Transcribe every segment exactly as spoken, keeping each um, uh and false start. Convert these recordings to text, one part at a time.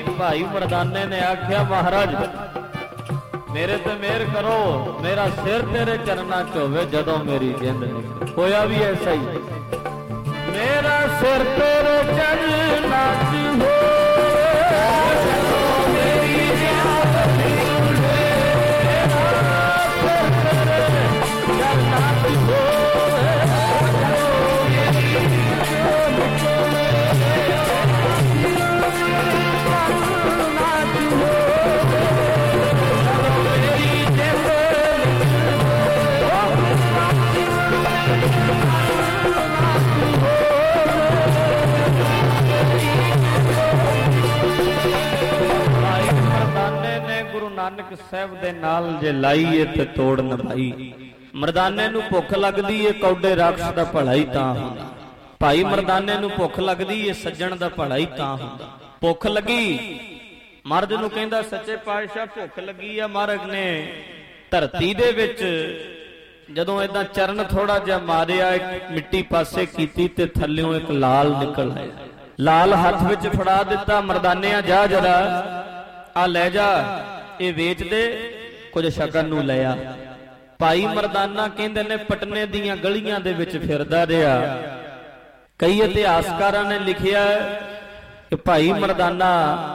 भाई मर्दाने ने आख्या महाराज मेरे ते मेहर करो, मेरा सिर तेरे चरना च होवे जदों मेरी जिंद निकले। होया भी ऐसा ही, मेरा सिर तेरे चरना च हो मेरी जिंद निकले, चरना च हो नानक साहब दे नाल जे लाईए ते तोड़ नभाई। मर्दाने नूं भुख लगदी है कौडे राक्षस दा भला ही तां हुंदा। भाई मर्दाने नूं भुख लगदी है सज्जण दा भला ही तां हुंदा। भुख लगी मर्द नूं कहंदा सच्चे पातशाह भुख लगी आ। महाराज ने धरती दे विच जदों इदां चरण थोड़ा जिहा मारिया, एक मिट्टी पासे कीती ते थल्लियों एक लाल निकल आया। लाल हथ विच फड़ा दिता। मर्दानिया जा जरा आ लै जा, ये वेच दे, कुछ शकन नूं लिया। भाई मर्दाना कहंदे ने पटने दीयां गलियां दे विच फिरदा रहा। कई इतिहासकारां ने लिखिया कि भाई मर्दाना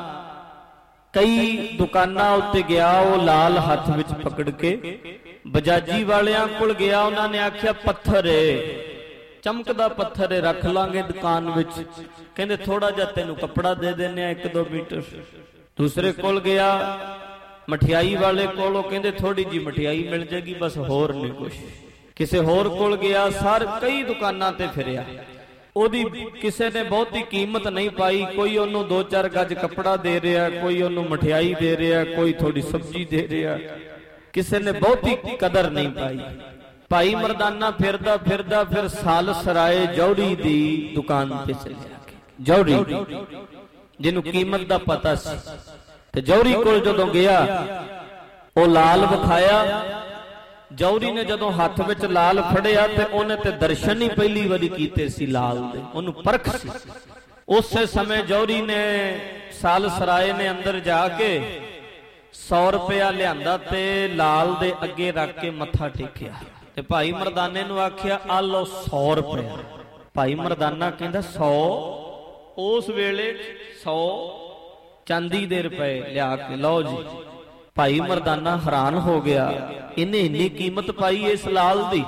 कई दुकानां उत्ते गया, वो लाल हथ विच पकड़ के बजाजी वालियां कोल गया। उन्होंने आख्या पत्थर है, चमकदा पत्थर है, रख लांगे दुकान विच। कहंदे थोड़ा जिहा तैनूं कपड़ा दे देने एक दो मीटर। दूसरे कोल गया मठियाई वाले कोलों, कहंदे थोड़ी जी मठियाई मिल जाएगी बस, होर नहीं कुछ। किसी होर कोल गया, सार कई दुकानां ते फिरिया, ओदी किसी ने बहुती कीमत नहीं पाई। कोई ओनू दो चार गज कपड़ा दे रहा, कोई ओनू मठियाई दे रहा, कोई थोड़ी सब्जी दे रहा, किसी ने बहुती कदर नहीं पाई। भाई मर्दाना फिरदा फिरदा फिर साल सराए जौहरी दी दुकान ते चलिया। जौहरी जिन्हों कीमत दा पता सी, ते जौहरी कोल जदों गया वो लाल विखाया। जौहरी ने जदों हाथ विच लाल फड़िया ते ओने ते दर्शन ही पहली वारी कीते सी लाल दे, ओनू परख सी। उस समय जौहरी ने साल सराय ने अंदर जाके सौ रुपया लियांदा ते लाल दे अगे रख के मत्था टेकिया ते भाई मर्दाने नू आख्या आ लो सौ रुपया। भाई मर्दाना कहंदा सौ? उस वेले सौ चांदी दे रुपए लिया के लो जी। भाई मर्दाना हैरान हो गया, इन्हें इन्नी कीमत पाई इस लाल दी।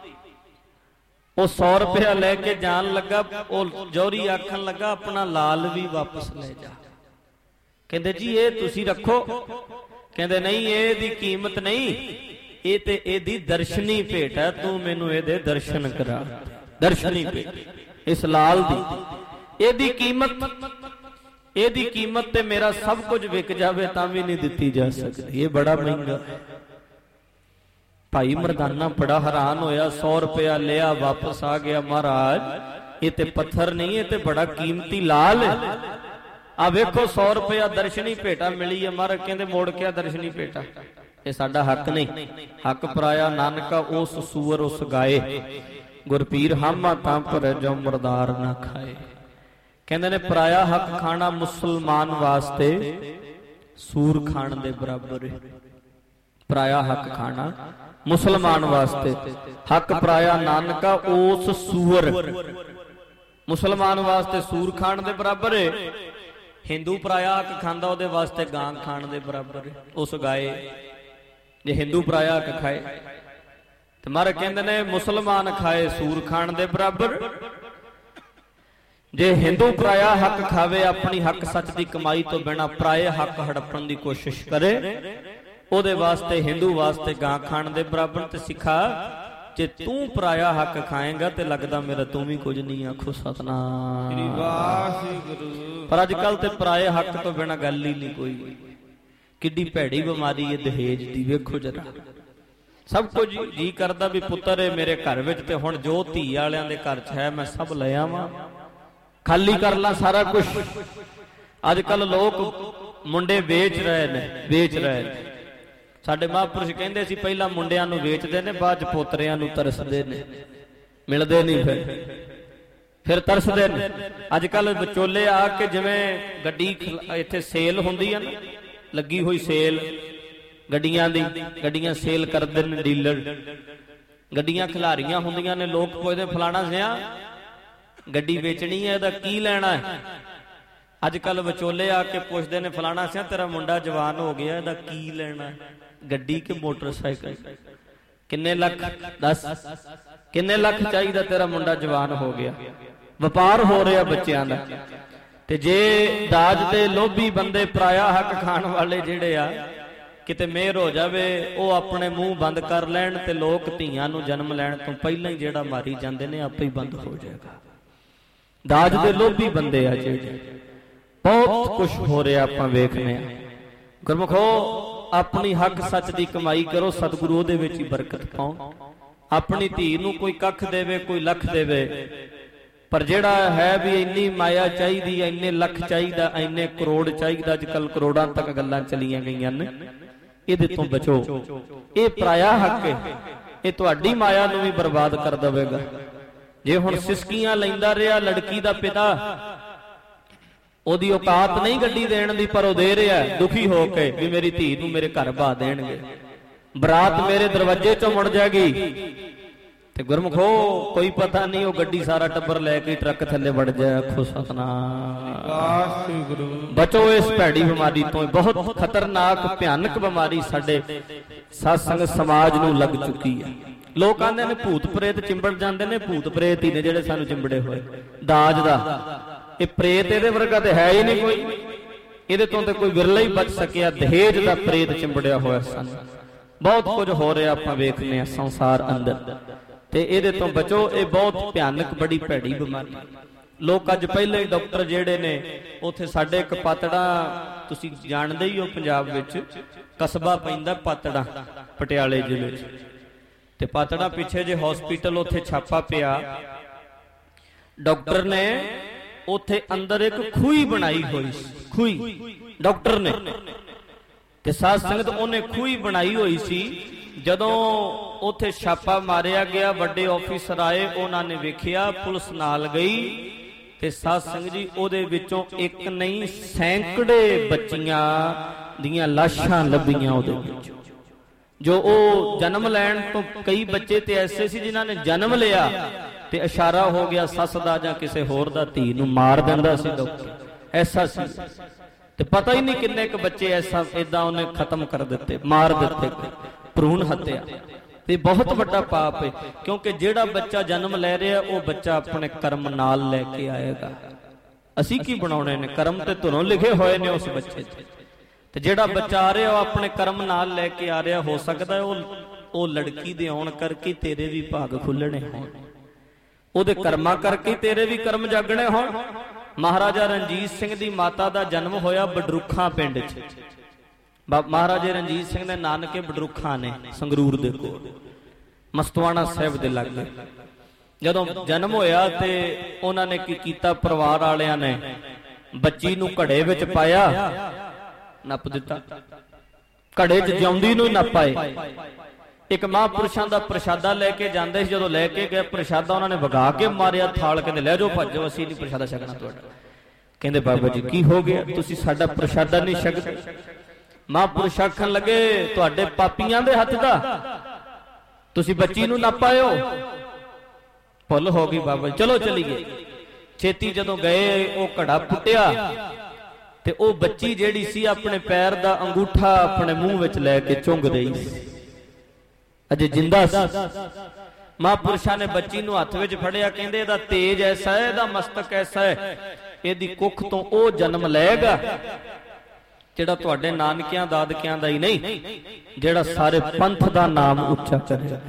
वो सौ रुपया लेके जान लगा, वो जौहरी आखन लगा अपना लाल भी वापस ले जा। कहंदे जी ये तुसी रखो। कहंदे नहीं ये दी कीमत नहीं, ये ते एदी दर्शनी भेट है, तू मैनू एदे दर्शन करा। दर्शनी भेट इस लाल दी, एदी कीमत एदी कीमत ते मेरा सब कुछ विक जावे तां भी नहीं दिती जा सकती, ये बड़ा महंगा। भाई मर्दाना बड़ा हैरान होया, सौ रुपया लिया वापस आ गया। महाराज ये ते पत्थर नहीं, ये ते बड़ा कीमती लाल है। आ वेखो सौ रुपया दर्शनी भेटा मिली है। महाराज कहंदे मोड़ क्या दर्शनी भेटा, ये साडा हक नहीं। हक पराया नानका उस सूअर उस गाए, गुरपीर हामा तां पर जो मुरदार ना खाए। कहंदे ने पराया हक खाना मुसलमान वास्ते सूर खाण दे बराबर है। पराया हक खाना मुसलमान वास्ते, हक पराया नानका उस सूअर, मुसलमान वास्ते सूर खाण दे बराबर है। हिंदू पराया हक खांदा ओदे वास्ते गां खाण दे बराबर है। उस गाए जे हिंदू पराया हक खाए ते मारे कहंदे ने मुसलमान खाए सूर खाण दे बराबर। जे हिंदू पराया हक खावे, अपनी हक सच की कमाई तो बिना पराए हक हड़पण की कोशिश करे, ओदे वास्ते हिंदू वास्ते गां खाण दे बराबर। ते सिखा जे तू पराया हक खाएगा ते लगदा मेरा तू भी कुछ नहीं। आखो सतनाम। पर अजकल ते पराए हक तो बिना गल ही नहीं कोई। किड्डी भैड़ी बीमारी है दहेज दी, वेखो जरा। सब कुछ जी करदा भी पुत्तर है मेरे घर विच, ते हुण जो धी वालियां दे घर च है मैं सब ले आवां, खाली कर ला सारा कुछ। अजकल लोग मुंडे वेच रहे ने, वेच रहे ने। साडे महापुरुष कहंदे सी पहला मुंडियां नूं वेचदे ने, बाद च पोतरियां नूं तरसदे ने, मिलदे नहीं। फिर फिर तरसदे ने। अजकल विचोले आके जिवें गड्डी इत्थे सेल हुंदी है ना, लगी हुई सेल गड्डियां दी, गड्डियां सेल करदे ने डीलर, गड्डियां खिलारियां हुंदियां ने, लोग पुछदे फलाना सिया गड्डी वेचनी है, इहदा की लैना है। अजकल विचोले आके पुछदे ने फलाना सिया तेरा मुंडा जवान हो गया, इहदा की लैना है, गड्डी के मोटरसाइकिल, किन्ने लख दस, किन्ने लख चाहिदा, तेरा मुंडा जवान हो गया। ਵਪਾਰ ਹੋ ਰਿਹਾ ਬੱਚਿਆਂ ਦਾ। ਤੇ ਜੇ ਦਾਜ ਦੇ ਲੋਭੀ ਬੰਦੇ, ਪਰਾਇਆ ਹੱਕ ਖਾਣ ਵਾਲੇ ਜਿਹੜੇ ਆ, ਕਿਤੇ ਮਿਹਰ ਹੋ ਜਾਵੇ ਉਹ ਆਪਣੇ ਮੂੰਹ ਬੰਦ ਕਰ ਲੈਣ ਤੇ ਲੋਕ ਧੀਆਂ ਨੂੰ ਜਨਮ ਲੈਣ ਤੋਂ ਪਹਿਲਾਂ ਹੀ ਜਿਹੜਾ ਮਾਰੀ ਜਾਂਦੇ ਨੇ ਆਪੇ ਹੀ ਬੰਦ ਹੋ ਜਾਏਗਾ। ਦਾਜ ਦੇ ਲੋਭੀ ਬੰਦੇ ਆ ਜਿਹੜੇ, ਬਹੁਤ ਕੁਝ ਹੋ ਰਿਹਾ ਆਪਾਂ ਵੇਖਦੇ ਆ। ਗੁਰਮੁਖੋ ਆਪਣੀ ਹੱਕ ਸੱਚ ਦੀ ਕਮਾਈ ਕਰੋ, ਸਤਿਗੁਰੂ ਉਹਦੇ ਵਿੱਚ ਹੀ ਬਰਕਤ ਪਾਉਣ। ਆਪਣੀ ਧੀ ਨੂੰ ਕੋਈ ਕੱਖ ਦੇਵੇ, ਕੋਈ ਲੱਖ ਦੇਵੇ, पर जिहड़ा है भी इन्नी माया चाहिदी, इन्ने लख चाहिदा, इन्ने करोड़ चाहिदा, अजकल करोड़ां तक गल्लां चलियां गईयां ने, इहदे तों बचो। ये पराया हक है, ये तुहाडी माया नूं भी बर्बाद कर देवेगा। जे हुण सिसकियां लैंदा रिहा लड़की दा पिता, ओहदी औकात नहीं गड्डी देण दी, पर ओह दे रिहा दुखी हो के भी मेरी धी नूं मेरे घर बहा देणगे, बरात मेरे दरवाजे चों मुड़ जाएगी। ते गुरमुखो कोई पता नहीं वो गड्डी सारा टब्बर लैके ट्रक थले वड़ जाए। आखो सतनाम। बचो इस भैड़ी बीमारी तो, बहुत खतरनाक भयानक बीमारी साडे सत्संग समाज नूं लग चुकी है। लोग आंदे ने भूत प्रेत चिंबड़ जांदे ने, भूत प्रेत ही ने जिहड़े सानूं चिंबड़े होए। दाज दा ये प्रेत इहदे वर्गा ते है ही नहीं कोई, इहदे तों ते कोई विरला ही बच सकिया। दहेज दा प्रेत चिंबड़िया होया सन। बहुत कुछ हो रहा आपां वेखने आ संसार अंदर, ते इहदे तो बचो। ये बहुत भयानक बड़ी भैड़ी बीमारी। लोग अज पहले डॉक्टर जेड़े ने, उत्थे साडे इक पातड़ा, तुसीं जाणदे ही हो पंजाब विच कस्बा पैंदा पातड़ा, पटियाले जिले च, ते पातड़ा पिछे जे हॉस्पिटल उत्थे छापा पिया, डॉक्टर ने उत्थे अंदर एक खूही बनाई हुई, खूही डॉक्टर ने ते साध संगत उन्हें खूही बनाई हुई सी। ਜਦੋਂ ਉੱਥੇ ਛਾਪਾ ਮਾਰਿਆ ਗਿਆ, ਵੱਡੇ ਆਫੀਸਰ ਆਏ, ਉਹਨਾਂ ਨੇ ਵੇਖਿਆ, ਪੁਲਿਸ ਨਾਲ ਗਈ ਤੇ ਸਾਧ ਸੰਗਤ ਜੀ ਉਹਦੇ ਵਿੱਚੋਂ ਇੱਕ ਨਹੀਂ ਸੈਂਕੜੇ ਬੱਚੀਆਂ ਦੀਆਂ ਲਾਸ਼ਾਂ ਲੱਭੀਆਂ ਉਹਦੇ ਵਿੱਚ। ਜੋ ਉਹ ਜਨਮ ਲੈਣ ਤੋਂ, ਕਈ ਬੱਚੇ ਤੇ ਐਸੇ ਸੀ ਜਿਨ੍ਹਾਂ ਨੇ ਜਨਮ ਲਿਆ ਤੇ ਇਸ਼ਾਰਾ ਹੋ ਗਿਆ ਸੱਸ ਦਾ ਜਾਂ ਕਿਸੇ ਹੋਰ ਦਾ, ਧੀ ਨੂੰ ਮਾਰ ਦਿੰਦਾ ਸੀ ਡਾਕਟਰ, ਐਸਾ ਸੀ। ਤੇ ਪਤਾ ਹੀ ਨਹੀਂ ਕਿੰਨੇ ਕੁ ਬੱਚੇ ਐਸਾ ਇਦਾਂ ਉਹਨੇ ਖਤਮ ਕਰ ਦਿੱਤੇ, ਮਾਰ ਦਿੱਤੇ। ਭਰੂਣ ਹੱਤਿਆ ਤੇ ਬਹੁਤ ਵੱਡਾ ਪਾਪ ਹੈ, ਕਿਉਂਕਿ ਜਿਹੜਾ ਬੱਚਾ ਜਨਮ ਲੈ ਰਿਹਾ ਉਹ ਬੱਚਾ ਆਪਣੇ ਕਰਮ ਨਾਲ ਲੈ ਕੇ ਆਏਗਾ। ਅਸੀਂ ਕੀ ਬਣਾਉਣੇ ਨੇ, ਕਰਮ ਤੇ ਧੁਰੋਂ ਲਿਖੇ ਹੋਏ ਨੇ ਉਸ ਬੱਚੇ 'ਚ, ਤੇ ਜਿਹੜਾ ਬੱਚਾ ਆ ਰਿਹਾ ਉਹ ਆਪਣੇ ਕਰਮ ਨਾਲ ਲੈ ਕੇ ਆ ਰਿਹਾ। ਹੋ ਸਕਦਾ ਉਹ ਉਹ ਲੜਕੀ ਦੇ ਆਉਣ ਕਰਕੇ ਤੇਰੇ ਵੀ ਭਾਗ ਖੁੱਲਣੇ ਹੋਣ, ਉਹਦੇ ਕਰਮਾਂ ਕਰਕੇ ਤੇਰੇ ਵੀ ਕਰਮ ਜਾਗਣੇ ਹੋਣ। ਮਹਾਰਾਜਾ ਰਣਜੀਤ ਸਿੰਘ ਦੀ ਮਾਤਾ ਦਾ ਜਨਮ ਹੋਇਆ ਬਡਰੁੱਖਾਂ ਪਿੰਡ 'ਚ। ਮਹਾਰਾਜੇ ਰਣਜੀਤ ਸਿੰਘ ਦੇ ਨਾਨਕੇ ਬਡਰੁੱਖਾਂ ਨੇ, ਸੰਗਰੂਰ ਦੇ ਕੋਲ, ਮਸਤਵਾਣਾ ਸਾਹਿਬ ਦੇ ਲਾਗੇ। ਜਦੋਂ ਜਨਮ ਹੋਇਆ ਤੇ ਉਹਨਾਂ ਨੇ ਕੀ ਕੀਤਾ, ਪਰਿਵਾਰ ਵਾਲਿਆਂ ਨੇ ਬੱਚੀ ਨੂੰ ਘੜੇ ਵਿੱਚ ਪਾਇਆ, ਨੱਪ ਦਿੱਤਾ। ਘੜੇ 'ਚ ਜਿਉਂਦੀ ਨੂੰ ਹੀ ਨੱਪ ਆਏ। ਇੱਕ ਮਹਾਂਪੁਰਸ਼ਾਂ ਦਾ ਪ੍ਰਸ਼ਾਦਾ ਲੈ ਕੇ ਜਾਂਦੇ ਸੀ, ਜਦੋਂ ਲੈ ਕੇ ਗਏ ਪ੍ਰਸ਼ਾਦਾ ਉਹਨਾਂ ਨੇ ਵਗਾ ਕੇ ਮਾਰਿਆ ਥਾਲ, ਕਹਿੰਦੇ ਲੈ ਜਾਓ ਭੱਜੋ, ਅਸੀਂ ਨਹੀਂ ਪ੍ਰਸ਼ਾਦਾ ਛਕਣਾ ਤੁਹਾਡਾ। ਕਹਿੰਦੇ ਬਾਬਾ ਜੀ ਕੀ ਹੋ ਗਿਆ, ਤੁਸੀਂ ਸਾਡਾ ਪ੍ਰਸ਼ਾਦਾ ਨਹੀਂ ਛਕਦੇ। ਮਹਾਂਪੁਰਸ਼ ਆਖਣ ਲੱਗੇ ਤੁਹਾਡੇ ਪਾਪੀਆਂ ਦੇ ਹੱਥ ਦਾ, ਤੁਸੀਂ ਬੱਚੀ ਨੂੰ ਨੱਪ ਆਏ ਹੋ। ਭੁੱਲ ਹੋ ਗਈ ਬਾਬਾ ਜੀ, ਚਲੋ ਚਲੀਏ। ਛੇਤੀ ਜਦੋਂ ਗਏ ਉਹ ਘੜਾ ਪੁੱਟਿਆ ਤੇ ਉਹ ਬੱਚੀ ਜਿਹੜੀ ਸੀ ਆਪਣੇ ਪੈਰ ਦਾ ਅੰਗੂਠਾ ਆਪਣੇ ਮੂੰਹ ਵਿੱਚ ਲੈ ਕੇ ਚੁੰਗ ਰਹੀ ਸੀ, ਅਜੇ ਜਿੰਦਾ ਸੀ। ਮਹਾਂਪੁਰਸ਼ਾਂ ਨੇ ਬੱਚੀ ਨੂੰ ਹੱਥ ਵਿੱਚ ਫੜਿਆ, ਕਹਿੰਦੇ ਇਹਦਾ ਤੇਜ ਐਸਾ ਹੈ, ਇਹਦਾ ਮਸਤਕ ਐਸਾ ਹੈ, ਇਹਦੀ ਕੁੱਖ ਤੋਂ ਉਹ ਜਨਮ ਲਏਗਾ ਜਿਹੜਾ ਤੁਹਾਡੇ ਨਾਨਕਿਆਂ ਦਾਦਕਿਆਂ ਦਾ ਹੀ ਨਹੀਂ, ਜਿਹੜਾ ਸਾਰੇ ਪੰਥ ਦਾ ਨਾਮ ਉੱਚਾ ਕਰੇਗਾ।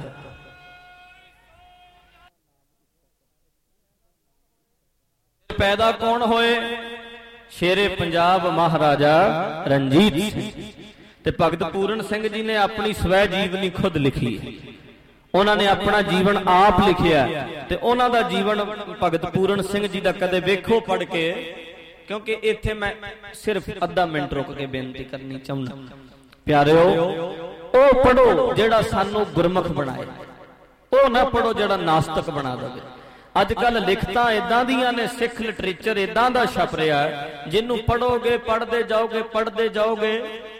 ਪੈਦਾ ਕੌਣ ਹੋਏ? ਸ਼ੇਰੇ ਪੰਜਾਬ ਮਹਾਰਾਜਾ ਰਣਜੀਤ ਸਿੰਘ ਤੇ ਭਗਤ ਪੂਰਨ ਸਿੰਘ ਜੀ ਨੇ ਆਪਣੀ ਸਵੈ ਜੀਵਨੀ ਖੁਦ ਲਿਖੀ ਹੈ। ਉਹਨਾਂ ਨੇ ਆਪਣਾ ਜੀਵਨ ਆਪ ਲਿਖਿਆ ਤੇ ਉਹਨਾਂ ਦਾ ਜੀਵਨ ਭਗਤ ਪੂਰਨ ਸਿੰਘ ਜੀ ਦਾ ਕਦੇ ਵੇਖੋ ਪੜ੍ਹ ਕੇ, ਕਿਉਂਕਿ ਇੱਥੇ ਮੈਂ ਸਿਰਫ ਅੱਧਾ ਮਿੰਟ ਰੁਕ ਕੇ ਬੇਨਤੀ ਕਰਨੀ ਚਾਹੁੰਦਾ। ਪਿਆਰਿਓ, ਉਹ ਪੜੋ ਜਿਹੜਾ ਸਾਨੂੰ ਗੁਰਮੁਖ ਬਣਾਏ, ਉਹ ਨਾ ਪੜੋ ਜਿਹੜਾ ਨਾਸਤਕ ਬਣਾ ਦੇਵੇ। ਅੱਜ ਕੱਲ ਲਿਖਤਾਂ ਇਦਾਂ ਦੀਆਂ ਨੇ, ਸਿੱਖ ਲਿਟਰੇਚਰ ਇਦਾਂ ਦਾ ਛਪ ਰਿਹਾ, ਜਿਹਨੂੰ ਪੜੋਗੇ ਪੜ੍ਹਦੇ ਜਾਓਗੇ ਪੜ੍ਹਦੇ ਜਾਓਗੇ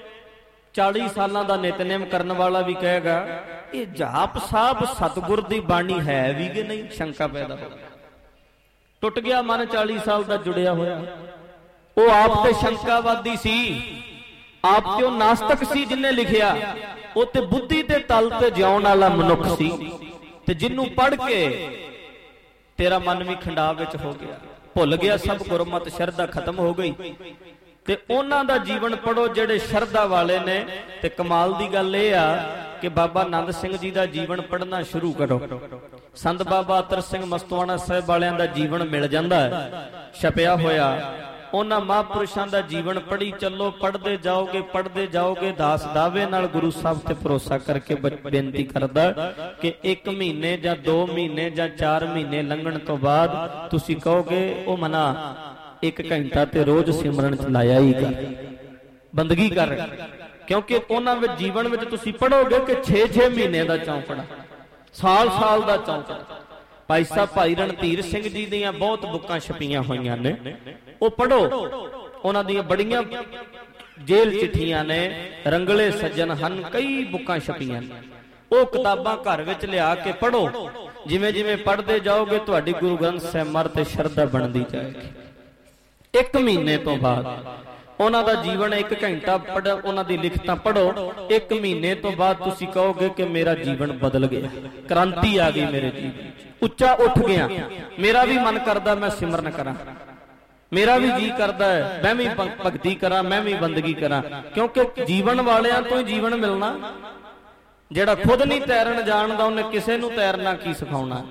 ਚਾਲੀ ਸਾਲਾਂ ਦਾ ਨਿਤਨੇਮ ਕਰਨ ਵਾਲਾ ਵੀ ਕਹੇਗਾ ਇਹ ਜਾਪ ਸਾਹਿਬ ਸਤਿਗੁਰ ਦੀ ਬਾਣੀ ਹੈ ਵੀ ਕਿ ਨਹੀਂ, ਸ਼ੰਕਾ ਪੈਦਾ ਹੋ ਗਈ। ਟੁੱਟ ਗਿਆ ਮਨ ਚਾਲੀ ਸਾਲ ਦਾ ਜੁੜਿਆ ਹੋਇਆ। ਉਹ ਆਪ ਤੇ ਸ਼ੰਕਾਵਾਦੀ ਸੀ, ਆਪ ਤੇ ਉਹ ਨਾਸਤਕ ਸੀ ਜਿਹਨੇ ਲਿਖਿਆ, ਉਹ ਤੇ ਬੁੱਧੀ ਦੇ ਤਲ ਤੇ ਜਿਉਣ ਵਾਲਾ ਮਨੁੱਖ ਸੀ, ਤੇ ਜਿਹਨੂੰ ਪੜ੍ਹ ਕੇ ਤੇਰਾ ਮਨ ਵੀ ਖੰਡਾਅ ਵਿੱਚ ਹੋ ਗਿਆ, ਭੁੱਲ ਗਿਆ ਸਭ ਗੁਰਮਤਿ, ਸ਼ਰਧਾ ਖਤਮ ਹੋ ਗਈ। ਤੇ ਉਹਨਾਂ ਦਾ ਜੀਵਨ ਪੜੋ ਜਿਹੜੇ ਸ਼ਰਧਾ ਵਾਲੇ ਨੇ। ਤੇ ਕਮਾਲ ਦੀ ਗੱਲ ਇਹ ਆ ਕਿ ਬਾਬਾ ਆਨੰਦ ਸਿੰਘ ਜੀ ਦਾ ਜੀਵਨ ਪੜ੍ਹਨਾ ਸ਼ੁਰੂ ਕਰੋ। ਸੰਤ ਬਾਬਾ ਅਤਰ ਸਿੰਘ ਮਸਤਵਾਣਾ ਸਾਹਿਬ ਵਾਲਿਆਂ ਦਾ ਜੀਵਨ ਮਿਲ ਜਾਂਦਾ ਹੈ ਛਪਿਆ ਹੋਇਆ। ਉਹਨਾਂ ਮਹਾਂਪੁਰਸ਼ਾਂ ਦਾ ਜੀਵਨ ਪੜ੍ਹੀ ਚੱਲੋ, ਪੜ੍ਹਦੇ ਜਾਓਗੇ ਪੜ੍ਹਦੇ ਜਾਓਗੇ। ਦਾਸ ਦਾਵੇ ਨਾਲ ਗੁਰੂ ਸਾਹਿਬ ਤੇ ਭਰੋਸਾ ਕਰਕੇ ਬੇਨਤੀ ਕਰਦਾ ਕਿ ਇੱਕ ਮਹੀਨੇ ਜਾਂ ਦੋ ਮਹੀਨੇ ਜਾਂ ਚਾਰ ਮਹੀਨੇ ਲੰਘਣ ਤੋਂ ਬਾਅਦ ਤੁਸੀਂ ਕਹੋਗੇ ਉਹ ਮਨਾ ਇੱਕ ਘੰਟਾ ਤੇ ਰੋਜ਼ ਸਿਮਰਨ ਚ ਲਾਇਆ ਹੀ ਕਰ, ਬੰਦਗੀ ਕਰ। ਕਿਉਂਕਿ ਉਹਨਾਂ ਵਿੱਚ ਜੀਵਨ ਵਿੱਚ ਤੁਸੀਂ ਪੜ੍ਹੋਗੇ ਕਿ ਛੇ ਛੇ ਮਹੀਨੇ ਦਾ ਚੌਂਕੜਾ, ਸਾਲ ਸਾਲ ਦਾ ਚੌਂਕੜਾ। ਭਾਈ ਸਾਹਿਬ ਭਾਈ ਰਣਧੀਰ ਸਿੰਘ ਜੀ ਦੀਆਂ ਬਹੁਤ ਬੁੱਕਾਂ ਛਪੀਆਂ ਹੋਈਆਂ ਨੇ, ਉਹ ਪੜ੍ਹੋ। ਉਹਨਾਂ ਦੀਆਂ ਬੜੀਆਂ ਜੇਲ੍ਹ ਚਿੱਠੀਆਂ ਨੇ, ਰੰਗਲੇ ਸੱਜਣ ਹਨ, ਕਈ ਬੁੱਕਾਂ ਛਪੀਆਂ ਨੇ। ਉਹ ਕਿਤਾਬਾਂ ਘਰ ਵਿੱਚ ਲਿਆ ਕੇ ਪੜ੍ਹੋ। ਜਿਵੇਂ ਜਿਵੇਂ ਪੜ੍ਹਦੇ ਜਾਓਗੇ ਤੁਹਾਡੀ ਗੁਰੂ ਗ੍ਰੰਥ ਸਾਹਿਬ ਮਰ ਤੇ ਸ਼ਰਧਾ ਬਣਦੀ ਜਾਏਗੀ। ਇੱਕ ਮਹੀਨੇ ਤੋਂ ਬਾਅਦ ਉਹਨਾਂ ਦਾ ਜੀਵਨ ਇੱਕ ਘੰਟਾ ਪੜ੍ਹ, ਉਹਨਾਂ ਦੀ ਲਿਖਤਾਂ ਪੜ੍ਹੋ। ਇੱਕ ਮਹੀਨੇ ਤੋਂ ਬਾਅਦ ਤੁਸੀਂ ਕਹੋਗੇ ਕਿ ਮੇਰਾ ਜੀਵਨ ਬਦਲ ਗਿਆ, ਕ੍ਰਾਂਤੀ ਆ ਗਈ ਮੇਰੇ ਜੀਵਨ, ਉੱਚਾ ਉੱਠ ਗਿਆ। ਮੇਰਾ ਵੀ ਮਨ ਕਰਦਾ ਮੈਂ ਸਿਮਰਨ ਕਰਾਂ, ਮੇਰਾ ਵੀ ਜੀ ਕਰਦਾ ਹੈ ਮੈਂ ਵੀ ਭਗਤੀ ਕਰਾਂ, ਮੈਂ ਵੀ ਬੰਦਗੀ ਕਰਾਂ। ਕਿਉਂਕਿ ਜੀਵਨ ਵਾਲਿਆਂ ਤੋਂ ਹੀ ਜੀਵਨ ਮਿਲਣਾ। ਜਿਹੜਾ ਖੁਦ ਨਹੀਂ ਤੈਰਨ ਜਾਣਦਾ ਉਹਨੇ ਕਿਸੇ ਨੂੰ ਤੈਰਨਾ ਕੀ ਸਿਖਾਉਣਾ।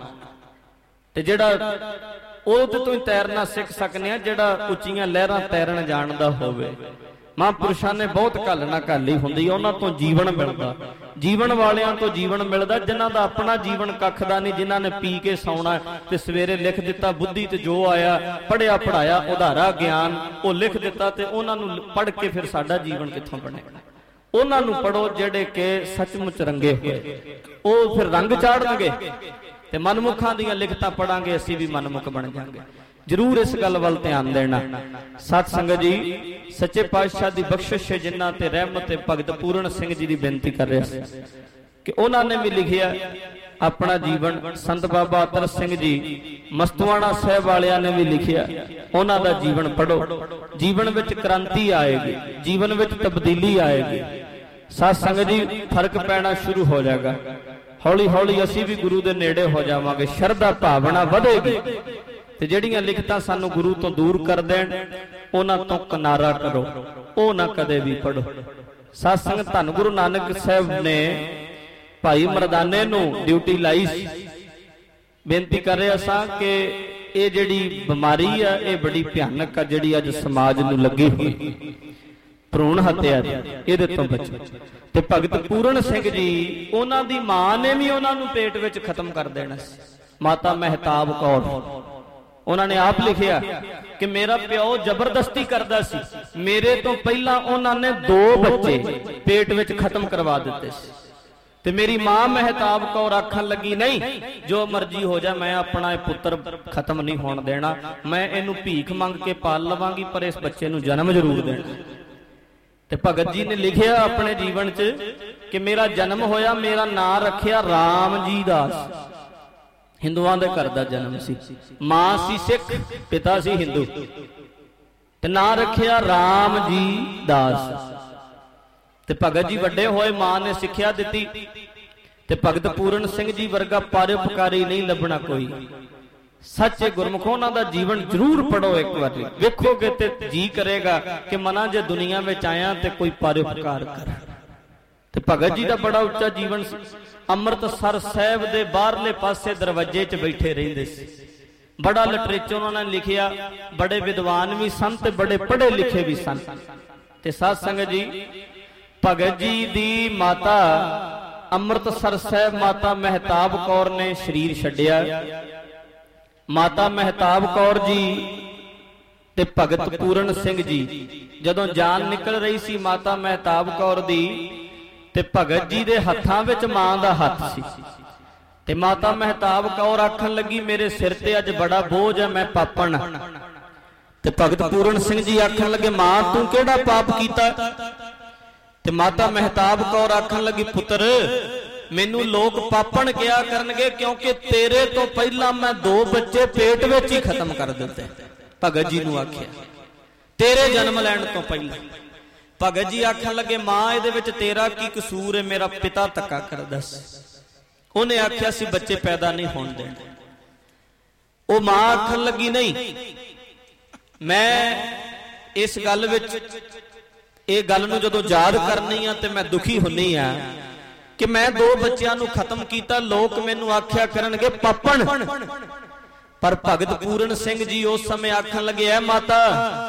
ਤੇ ਜਿਹੜਾ ਉਹ ਤੇ ਤੋਂ ਹੀ ਤੈਰਨਾ ਸਿੱਖ ਸਕਨੇ ਆ ਜਿਹੜਾ ਉੱਚੀਆਂ ਲਹਿਰਾਂ ਤੈਰਨ ਜਾਣਦਾ ਹੋਵੇ। ਮਹਾਂਪੁਰਸ਼ਾਂ ਨੇ ਬਹੁਤ ਘਾਲਣਾ ਘਾਲੀ ਹੁੰਦੀ, ਉਹਨਾਂ ਤੋਂ ਜੀਵਨ ਮਿਲਦਾ। ਜੀਵਨ ਵਾਲਿਆਂ ਤੋਂ ਜੀਵਨ ਮਿਲਦਾ ਜਿਨ੍ਹਾਂ ਦਾ ਆਪਣਾ ਜੀਵਨ ਕੱਖ ਦਾ ਨਹੀਂ, ਜਿਨ੍ਹਾਂ ਨੇ ਪੀ ਕੇ ਸੌਣਾ ਤੇ ਸਵੇਰੇ ਲਿਖ ਦਿੱਤਾ ਬੁੱਧੀ ਤੇ ਜੋ ਆਇਆ, ਪੜ੍ਹਿਆ ਪੜ੍ਹਾਇਆ ਉਧਾਰਾ ਗਿਆਨ ਉਹ ਲਿਖ ਦਿੱਤਾ। ਤੇ ਉਹਨਾਂ ਨੂੰ ਪੜ੍ਹ ਕੇ ਫਿਰ ਸਾਡਾ ਜੀਵਨ ਕਿੱਥੋਂ ਬਣੇਗਾ। ਉਹਨਾਂ ਨੂੰ ਪੜ੍ਹੋ ਜਿਹੜੇ ਕਿ ਸੱਚਮੁੱਚ ਰੰਗੇ ਹੋਏ, ਉਹ ਫਿਰ ਰੰਗ ਚਾੜਨਗੇ। ਤੇ ਮਨਮੁਖਾਂ ਦੀਆਂ ਲਿਖਤਾਂ ਪੜਾਂਗੇ ਅਸੀਂ ਵੀ ਮਨਮੁਖ ਬਣ ਜਾਵਾਂਗੇ। ਜ਼ਰੂਰ ਇਸ ਗੱਲ ਵੱਲ ਧਿਆਨ ਦੇਣਾ। ਸਤ ਸੰਗਤ ਜੀ, ਸੱਚੇ ਪਾਤਸ਼ਾਹ ਦੀ ਬਖਸ਼ਿਸ਼ ਜਿਨ੍ਹਾਂ ਤੇ ਰਹਿਮਤ ਤੇ ਭਗਤ ਪੂਰਨ ਸਿੰਘ ਜੀ ਦੀ ਬੇਨਤੀ ਕਰ ਰਿਹਾ ਸੀ ਕਿ ਉਹਨਾਂ ਨੇ ਵੀ ਲਿਖਿਆ ਆਪਣਾ ਜੀਵਨ। ਸੰਤ ਬਾਬਾ ਅਤਰ ਸਿੰਘ ਜੀ ਮਸਤਵਾਣਾ ਸਾਹਿਬ ਵਾਲਿਆਂ ਨੇ ਵੀ ਲਿਖਿਆ, ਉਹਨਾਂ ਦਾ ਜੀਵਨ ਪੜੋ। ਜੀਵਨ ਵਿੱਚ ਕ੍ਰਾਂਤੀ ਆਏਗੀ, ਜੀਵਨ ਵਿੱਚ ਤਬਦੀਲੀ ਆਏਗੀ। ਸਤ ਸੰਗਤ ਜੀ, ਫਰਕ ਪੈਣਾ ਸ਼ੁਰੂ ਹੋ ਜਾਏਗਾ। ਹੌਲੀ ਹੌਲੀ ਅਸੀਂ ਵੀ ਗੁਰੂ ਦੇ ਨੇੜੇ ਹੋ ਜਾਵਾਂਗੇ, ਸ਼ਰਧਾ ਭਾਵਨਾ ਵਧੇਗੀ। ਤੇ ਜਿਹੜੀਆਂ ਲਿਖਤਾਂ ਸਾਨੂੰ ਗੁਰੂ ਤੋਂ ਦੂਰ ਕਰ ਦੇਣ ਉਹਨਾਂ ਤੋਂ ਕਿਨਾਰਾ ਕਰੋ, ਉਹ ਨਾ ਕਦੇ ਵੀ ਪੜੋ। ਸਤ ਸੰਗਤ, ਧੰਨ ਗੁਰੂ ਨਾਨਕ ਸਾਹਿਬ ਨੇ ਭਾਈ ਮਰਦਾਨੇ ਨੂੰ ਡਿਊਟੀ ਲਾਈ ਸੀ। ਬੇਨਤੀ ਕਰ ਰਿਹਾ ਸਾਂ ਕਿ ਇਹ ਜਿਹੜੀ ਬਿਮਾਰੀ ਆ ਇਹ ਬੜੀ ਭਿਆਨਕ ਆ ਜਿਹੜੀ ਅੱਜ ਸਮਾਜ ਨੂੰ ਲੱਗੀ ਹੋਈ, ਭਰੂਣ ਹੱਤਿਆ ਦੀ, ਇਹਦੇ ਤੋਂ ਬਚੋ। ਤੇ ਭਗਤ ਪੂਰਨ ਸਿੰਘ ਜੀ, ਉਹਨਾਂ ਦੀ ਮਾਂ ਨੇ ਵੀ ਉਹਨਾਂ ਨੂੰ ਪੇਟ ਵਿੱਚ ਖਤਮ ਕਰ ਦੇਣਾ ਸੀ, ਮਾਤਾ ਮਹਿਤਾਬ ਕੌਰ। ਉਹਨਾਂ ਨੇ ਆਪ ਲਿਖਿਆ ਕਿ ਮੇਰਾ ਪਿਓ ਜ਼ਬਰਦਸਤੀ ਕਰਦਾ ਸੀ, ਮੇਰੇ ਤੋਂ ਪਹਿਲਾਂ ਉਹਨਾਂ ਨੇ ਦੋ ਬੱਚੇ ਪੇਟ ਵਿੱਚ ਖਤਮ ਕਰਵਾ ਦਿੱਤੇ ਸੀ। ਤੇ ਮੇਰੀ ਮਾਂ ਮਹਿਤਾਬ ਕੌਰ ਆਖਣ ਲੱਗੀ, ਨਹੀਂ ਜੋ ਮਰਜ਼ੀ ਹੋ ਜਾ, ਮੈਂ ਆਪਣਾ ਇਹ ਪੁੱਤਰ ਖਤਮ ਨਹੀਂ ਹੋਣ ਦੇਣਾ, ਮੈਂ ਇਹਨੂੰ ਭੀਖ ਮੰਗ ਕੇ ਪਾਲ ਲਵਾਂਗੀ ਪਰ ਇਸ ਬੱਚੇ ਨੂੰ ਜਨਮ ਜ਼ਰੂਰ ਦੇਣਾ। ਤੇ ਭਗਤ ਜੀ ਨੇ ਲਿਖਿਆ ਆਪਣੇ ਜੀਵਨ 'ਚ ਕਿ ਮੇਰਾ ਜਨਮ ਹੋਇਆ, ਮੇਰਾ ਨਾਂ ਰੱਖਿਆ ਰਾਮ ਜੀ ਦਾਸ। ਹਿੰਦੂਆਂ ਦੇ ਘਰ ਦਾ ਜਨਮ ਸੀ, ਮਾਂ ਸੀ ਸਿੱਖ, ਪਿਤਾ ਸੀ ਹਿੰਦੂ, ਤੇ ਨਾਂ ਰੱਖਿਆ ਰਾਮ ਜੀ ਦਾਸ। ਤੇ ਭਗਤ ਜੀ ਵੱਡੇ ਹੋਏ, ਮਾਂ ਨੇ ਸਿੱਖਿਆ ਦਿੱਤੀ। ਤੇ ਭਗਤ ਪੂਰਨ ਸਿੰਘ ਜੀ ਵਰਗਾ ਪਰਉਪਕਾਰੀ ਨਹੀਂ ਲੱਭਣਾ ਕੋਈ। ਸੱਚੇ ਗੁਰਮੁਖ, ਉਹਨਾਂ ਦਾ ਜੀਵਨ ਜ਼ਰੂਰ ਪੜੋ ਇੱਕ ਵਾਰੀ, ਵੇਖੋਗੇ ਤੇ ਜੀ ਕਰੇਗਾ ਕਿ ਮਨਾਂ ਜੇ ਦੁਨੀਆ ਵਿੱਚ ਆਇਆ ਤੇ ਕੋਈ ਪਰਉਪਕਾਰ ਕਰ। ਤੇ ਭਗਤ ਜੀ ਦਾ ਬੜਾ ਉੱਚਾ ਜੀਵਨ ਸੀ। ਅੰਮ੍ਰਿਤਸਰ ਸਾਹਿਬ ਦੇ ਬਾਹਰਲੇ ਪਾਸੇ ਦਰਵਾਜ਼ੇ 'ਚ ਬੈਠੇ ਰਹਿੰਦੇ ਸੀ। ਬੜਾ ਲਿਟਰੇਚਰ ਉਹਨਾਂ ਨੇ ਲਿਖਿਆ, ਬੜੇ ਵਿਦਵਾਨ ਵੀ ਸਨ ਤੇ ਬੜੇ ਪੜ੍ਹੇ ਲਿਖੇ ਵੀ ਸਨ। ਤੇ ਸਾਧ ਸੰਗਤ ਜੀ, ਭਗਤ ਜੀ ਦੀ ਮਾਤਾ ਅੰਮ੍ਰਿਤਸਰ ਸਾਹਿਬ ਮਾਤਾ ਮਹਿਤਾਬ ਕੌਰ ਨੇ ਸਰੀਰ ਛੱਡਿਆ। ਮਾਤਾ ਮਹਿਤਾਬ ਕੌਰ ਜੀ ਤੇ ਭਗਤ ਪੂਰਨ ਸਿੰਘ ਜੀ, ਜਦੋਂ ਜਾਨ ਨਿਕਲ ਰਹੀ ਸੀ ਮਾਤਾ ਮਹਿਤਾਬ ਕੌਰ ਦੀ, ਤੇ ਭਗਤ ਜੀ ਦੇ ਹੱਥਾਂ ਵਿੱਚ ਮਾਂ ਦਾ ਹੱਥ ਸੀ। ਤੇ ਮਾਤਾ ਮਹਿਤਾਬ ਕੌਰ ਆਖਣ ਲੱਗੀ ਮੇਰੇ ਸਿਰ ਤੇ ਅੱਜ ਬੜਾ ਬੋਝ ਹੈ, ਮੈਂ ਪਾਪਣ। ਤੇ ਭਗਤ ਪੂਰਨ ਸਿੰਘ ਜੀ ਆਖਣ ਲੱਗੇ ਮਾਂ ਤੂੰ ਕਿਹੜਾ ਪਾਪ ਕੀਤਾ? ਤੇ ਮਾਤਾ ਮਹਿਤਾਬ ਕੌਰ ਆਖਣ ਲੱਗੀ ਪੁੱਤਰ ਮੈਨੂੰ ਲੋਕ ਪਾਪਣ ਕਿਹਾ ਕਰਨਗੇ ਕਿਉਂਕਿ ਤੇਰੇ ਤੋਂ ਪਹਿਲਾਂ ਮੈਂ ਦੋ ਬੱਚੇ ਪੇਟ ਵਿੱਚ ਹੀ ਖਤਮ ਕਰ ਦਿੱਤੇ। ਭਗਤ ਜੀ ਨੂੰ ਆਖਿਆ ਤੇਰੇ ਜਨਮ ਲੈਣ ਤੋਂ ਪਹਿਲਾਂ। ਭਗਤ ਜੀ ਆਖਣ ਲੱਗੇ ਮਾਂ ਇਹਦੇ ਵਿੱਚ ਤੇਰਾ ਕੀ ਕਸੂਰ ਹੈ? ਮੇਰਾ ਪਿਤਾ ਧੱਕਾ ਕਰਦਾ ਸੀ, ਉਹਨੇ ਆਖਿਆ ਸੀ ਬੱਚੇ ਪੈਦਾ ਨਹੀਂ ਹੋਣ ਦੇਣੇ। ਉਹ ਮਾਂ ਆਖਣ ਲੱਗੀ ਨਹੀਂ, ਮੈਂ ਇਸ ਗੱਲ ਵਿੱਚ ਇਹ ਗੱਲ ਨੂੰ ਜਦੋਂ ਯਾਦ ਕਰਨੀ ਆ ਤੇ ਮੈਂ ਦੁਖੀ ਹੁੰਨੀ ਆ ਕਿ ਮੈਂ ਦੋ ਬੱਚਿਆਂ ਨੂੰ ਖਤਮ ਕੀਤਾ, ਲੋਕ ਮੈਨੂੰ ਆਖਿਆ ਕਰਨਗੇ ਪਾਪਣ। ਪਰ ਭਗਤ ਪੂਰਨ ਸਿੰਘ ਜੀ ਉਸ ਸਮੇਂ ਆਖਣ ਲੱਗੇ ਐ ਮਾਤਾ,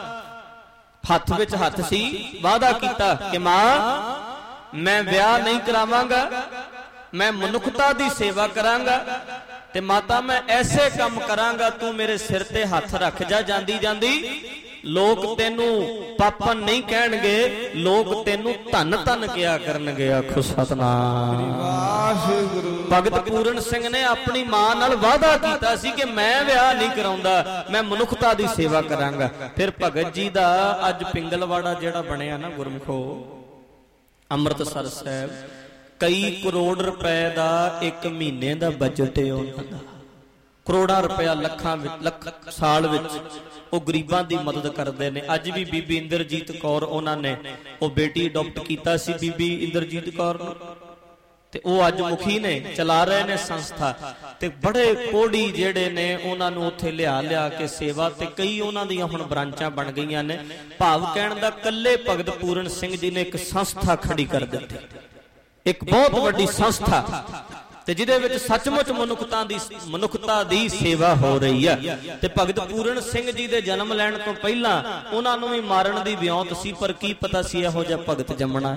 ਹੱਥ ਵਿੱਚ ਹੱਥ ਸੀ, ਵਾਅਦਾ ਕੀਤਾ ਕਿ ਮਾਂ ਮੈਂ ਵਿਆਹ ਨਹੀਂ ਕਰਾਵਾਂਗਾ, ਮੈਂ ਮਨੁੱਖਤਾ ਦੀ ਸੇਵਾ ਕਰਾਂਗਾ ਤੇ ਮਾਤਾ ਮੈਂ ਐਸੇ ਕੰਮ ਕਰਾਂਗਾ ਤੂੰ ਮੇਰੇ ਸਿਰ ਤੇ ਹੱਥ ਰੱਖ ਜਾ ਜਾਂਦੀ ਜਾਂਦੀ, ਲੋਕ ਤੈਨੂੰ ਪਾਪਨ ਨਹੀਂ ਕਹਿਣਗੇ, ਲੋਕ ਤੈਨੂੰ ਧੰਨ ਧੰਨ ਕਿਹਾ ਕਰਨਗੇ। ਆਖੋ ਸਤਨਾਮ ਵਾਹਿਗੁਰੂ। ਭਗਤ ਪੂਰਨ ਸਿੰਘ ਨੇ ਆਪਣੀ ਮਾਂ ਨਾਲ ਵਾਅਦਾ ਕੀਤਾ ਸੀ ਕਿ ਮੈਂ ਵਿਆਹ ਨਹੀਂ ਕਰਾਉਂਦਾ, ਮੈਂ ਮਨੁੱਖਤਾ ਦੀ ਸੇਵਾ ਕਰਾਂਗਾ। ਫਿਰ ਭਗਤ ਜੀ ਦਾ ਅੱਜ ਪਿੰਗਲਵਾੜਾ ਜਿਹੜਾ ਬਣਿਆ ਨਾ ਗੁਰਮਖੋ ਅੰਮ੍ਰਿਤਸਰ ਸਾਹਿਬ, ਕਈ ਕਰੋੜ ਰੁਪਏ ਦਾ ਇੱਕ ਮਹੀਨੇ ਦਾ ਬਜਟ ਹੈ ਉਹਨਾਂ ਦਾ। ਕਰੋੜਾਂ ਰੁਪਇਆ ਲੱਖਾਂ ਵਿੱਚ ਲੱਖ ਸਾਲ ਵਿੱਚ ਉਹ ਗਰੀਬਾਂ ਦੀ ਮਦਦ ਕਰਦੇ ਨੇ। ਅੱਜ ਵੀ ਬੀਬੀ ਇੰਦਰਜੀਤ ਕੌਰ ਉਹਨਾਂ ਨੇ ਉਹ ਬੇਟੀ ਅਡਾਪਟ ਕੀਤਾ ਸੀ ਬੀਬੀ ਇੰਦਰਜੀਤ ਕੌਰ ਨੂੰ, ਤੇ ਉਹ ਅੱਜ ਮੁਖੀ ਨੇ, ਚਲਾ ਰਹੇ ਨੇ ਸੰਸਥਾ। ਤੇ ਬੜੇ ਕੋੜੀ ਜਿਹੜੇ ਨੇ ਉਹਨਾਂ ਨੂੰ ਉੱਥੇ ਲਿਆ ਲਿਆ ਕੇ ਸੇਵਾ, ਤੇ ਕਈ ਉਹਨਾਂ ਦੀਆਂ ਹੁਣ ਬ੍ਰਾਂਚਾਂ ਬਣ ਗਈਆਂ ਨੇ। ਭਾਵ ਕਹਿਣ ਦਾ ਕੱਲੇ ਭਗਤ ਪੂਰਨ ਸਿੰਘ ਜੀ ਨੇ ਇੱਕ ਸੰਸਥਾ ਖੜੀ ਕਰ ਦਿੱਤੀ, ਇੱਕ ਬਹੁਤ ਵੱਡੀ ਸੰਸਥਾ, ਤੇ ਜਿਹਦੇ ਵਿੱਚ ਸੱਚਮੁੱਚ ਮਨੁੱਖਤਾ ਦੀ ਮਨੁੱਖਤਾ ਦੀ ਸੇਵਾ ਹੋ ਰਹੀ ਹੈ। ਤੇ ਭਗਤ ਪੂਰਨ ਸਿੰਘ ਜੀ ਦੇ ਜਨਮ ਲੈਣ ਤੋਂ ਪਹਿਲਾਂ ਉਹਨਾਂ ਨੂੰ ਵੀ ਮਾਰਨ ਦੀ ਵਿਉਂਤ ਸੀ, ਪਰ ਕੀ ਪਤਾ ਸੀ ਇਹੋ ਜਿਹਾ ਭਗਤ ਜੰਮਣਾ।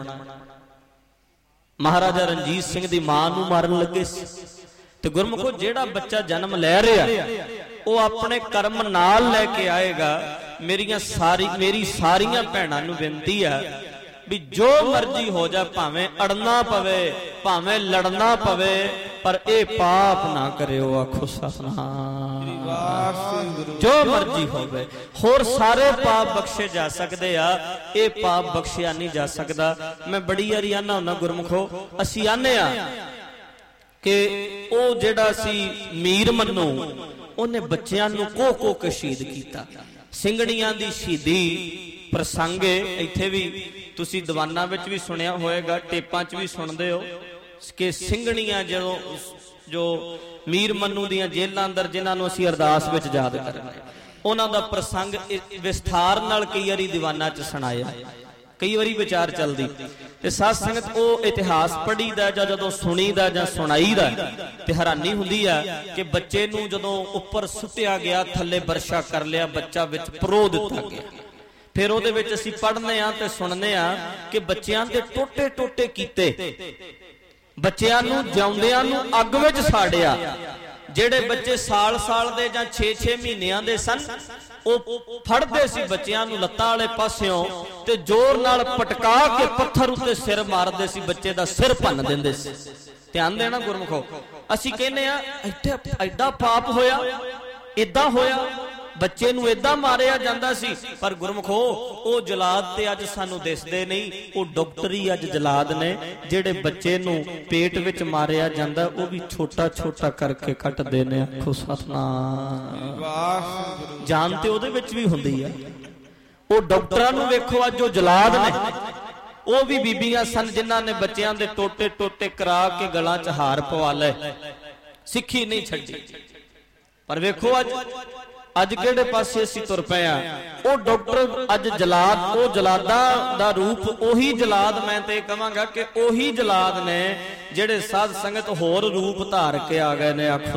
ਮਹਾਰਾਜਾ ਰਣਜੀਤ ਸਿੰਘ ਦੀ ਮਾਂ ਨੂੰ ਮਾਰਨ ਲੱਗੇ ਸੀ। ਤੇ ਗੁਰਮੁਖੋ ਜਿਹੜਾ ਬੱਚਾ ਜਨਮ ਲੈ ਰਿਹਾ ਉਹ ਆਪਣੇ ਕਰਮ ਨਾਲ ਲੈ ਕੇ ਆਏਗਾ। ਮੇਰੀਆਂ ਸਾਰੀ ਮੇਰੀ ਸਾਰੀਆਂ ਭੈਣਾਂ ਨੂੰ ਬੇਨਤੀ ਆ ਵੀ ਜੋ ਮਰਜ਼ੀ ਹੋ ਜਾ, ਭਾਵੇਂ ਅੜਨਾ ਪਵੇ ਭਾਵੇਂ ਲੜਨਾ ਪਵੇ, ਪਰ ਇਹ ਪਾਪ ਨਾ ਕਰਿਓ। ਆਖੋ ਸਤਨਾਮ। ਜੋ ਮਰਜ਼ੀ ਹੋਵੇ, ਹੋਰ ਸਾਰੇ ਪਾਪ ਬਖਸ਼ੇ ਜਾ ਸਕਦੇ ਆ, ਇਹ ਪਾਪ ਬਖਸ਼ਿਆ ਨਹੀਂ ਜਾ ਸਕਦਾ। ਮੈਂ ਬੜੀ ਵਾਰੀ ਆਨਾ ਹੁੰਦਾ ਗੁਰਮੁਖੋ, ਅਸੀਂ ਆਨੇ ਆ ਕਿ ਉਹ ਜਿਹੜਾ ਸੀ ਮੀਰ ਮੰਨੂ, ਉਹਨੇ ਬੱਚਿਆਂ ਨੂੰ ਕੋਹ ਕੋਹ ਕੇ ਸ਼ਹੀਦ ਕੀਤਾ। ਸਿੰਘਣੀਆਂ ਦੀ ਸ਼ਹੀਦੀ ਪ੍ਰਸੰਗ ਇੱਥੇ ਵੀ ਤੁਸੀਂ ਦੀਵਾਨਾਂ ਵਿੱਚ ਵੀ ਸੁਣਿਆ ਹੋਏਗਾ, ਟੇਪਾਂ 'ਚ ਵੀ ਸੁਣਦੇ ਹੋ ਕਿ ਸਿੰਘਣੀਆਂ ਜਦੋਂ ਜੋ ਮੀਰ ਮੰਨੂ ਦੀਆਂ ਜੇਲ੍ਹਾਂ ਅੰਦਰ, ਜਿਨ੍ਹਾਂ ਨੂੰ ਅਸੀਂ ਅਰਦਾਸ ਵਿੱਚ ਯਾਦ ਕਰਨਾ, ਉਹਨਾਂ ਦਾ ਪ੍ਰਸੰਗ ਵਿਸਥਾਰ ਨਾਲ ਕਈ ਵਾਰੀ ਦੀਵਾਨਾਂ 'ਚ ਸੁਣਾਇਆ, ਕਈ ਵਾਰੀ ਵਿਚਾਰ ਚੱਲਦੀ। ਤੇ ਸਾਧ ਸੰਗਤ ਉਹ ਇਤਿਹਾਸ ਪੜ੍ਹੀਦਾ ਜਾਂ ਜਦੋਂ ਸੁਣੀਦਾ ਜਾਂ ਸੁਣਾਈਦਾ ਤੇ ਹੈਰਾਨੀ ਹੁੰਦੀ ਆ ਕਿ ਬੱਚੇ ਨੂੰ ਜਦੋਂ ਉੱਪਰ ਸੁੱਟਿਆ ਗਿਆ, ਥੱਲੇ ਵਰਸ਼ਾ ਕਰ ਲਿਆ, ਬੱਚਾ ਵਿੱਚ ਪਰੋ ਦਿੱਤਾ ਗਿਆ। ਫਿਰ ਉਹਦੇ ਵਿੱਚ ਅਸੀਂ ਪੜ੍ਹਨੇ ਆ ਤੇ ਸੁਣਨੇ ਆ ਕਿ ਬੱਚਿਆਂ ਦੇ ਟੋਟੇ ਟੋਟੇ ਕੀਤੇ, ਬੱਚਿਆਂ ਨੂੰ ਜਿਉਂਦਿਆਂ ਨੂੰ ਅੱਗ ਵਿੱਚ ਸਾੜਿਆ। ਜਿਹੜੇ ਬੱਚੇ ਸਾਲ ਸਾਲ ਦੇ ਜਾਂ ਛੇ ਛੇ ਮਹੀਨਿਆਂ ਦੇ ਸਨ, ਉਹ ਫੜਦੇ ਸੀ ਬੱਚਿਆਂ ਨੂੰ ਲੱਤਾਂ ਵਾਲੇ ਪਾਸਿਓਂ ਤੇ ਜ਼ੋਰ ਨਾਲ ਪਟਕਾ ਕੇ ਪੱਥਰ ਉੱਤੇ ਸਿਰ ਮਾਰਦੇ ਸੀ, ਬੱਚੇ ਦਾ ਸਿਰ ਭੰਨ ਦਿੰਦੇ ਸੀ। ਧਿਆਨ ਦੇਣਾ ਗੁਰਮੁਖੋ, ਅਸੀਂ ਕਹਿੰਦੇ ਆ ਐਡਾ ਪਾਪ ਹੋਇਆ, ਏਦਾਂ ਹੋਇਆ, ਬੱਚੇ ਨੂੰ ਏਦਾਂ ਮਾਰਿਆ ਜਾਂਦਾ ਸੀ। ਪਰ ਗੁਰਮੁਖੋ ਉਹ ਜਲਾਦ ਤੇ ਅੱਜ ਸਾਨੂੰ ਦਿਸਦੇ ਨਹੀਂ, ਉਹ ਡਾਕਟਰੀ ਅੱਜ ਜਲਾਦ ਨੇ। ਜਿਹੜੇ ਬੱਚੇ ਨੂੰ ਪੇਟ ਵਿੱਚ ਮਾਰਿਆ ਜਾਂਦਾ ਉਹ ਵੀ ਛੋਟਾ ਛੋਟਾ ਕਰਕੇ ਕੱਟਦੇ ਨੇ। ਆਖੋ ਸਤਨਾਮ। ਜਾਨ ਤੇ ਉਹਦੇ ਵਿੱਚ ਵੀ ਹੁੰਦੀ ਆ। ਉਹ ਡਾਕਟਰਾਂ ਨੂੰ ਵੇਖੋ ਅੱਜ ਉਹ ਜਲਾਦ ਨੇ, ਉਹ ਵੀ ਬੀਬੀਆਂ ਸਨ ਜਿਨ੍ਹਾਂ ਨੇ ਬੱਚਿਆਂ ਦੇ ਟੋਟੇ ਟੋਟੇ ਕਰਾ ਕੇ ਗਲਾਂ 'ਚ ਹਾਰ ਪਵਾ ਲਏ, ਸਿੱਖੀ ਨਹੀਂ ਛੱਡੀ। ਪਰ ਵੇਖੋ ਅੱਜ ਅੱਜ ਕਿਹੜੇ ਪਾਸੇ ਅਸੀਂ ਤੁਰ ਪਏ ਆ। ਉਹ ਡਾਕਟਰ ਅੱਜ ਜਲਾਦ, ਉਹ ਜਲਾਦਾਂ ਦਾ ਰੂਪ, ਉਹੀ ਜਲਾਦ, ਮੈਂ ਤੇ ਕਹਾਂਗਾ ਕਿ ਉਹੀ ਜਲਾਦ ਨੇ ਜਿਹੜੇ ਸਾਧ ਸੰਗਤ ਹੋਰ ਰੂਪ ਧਾਰ ਕੇ ਆ ਗਏ ਨੇ। ਆਖੋ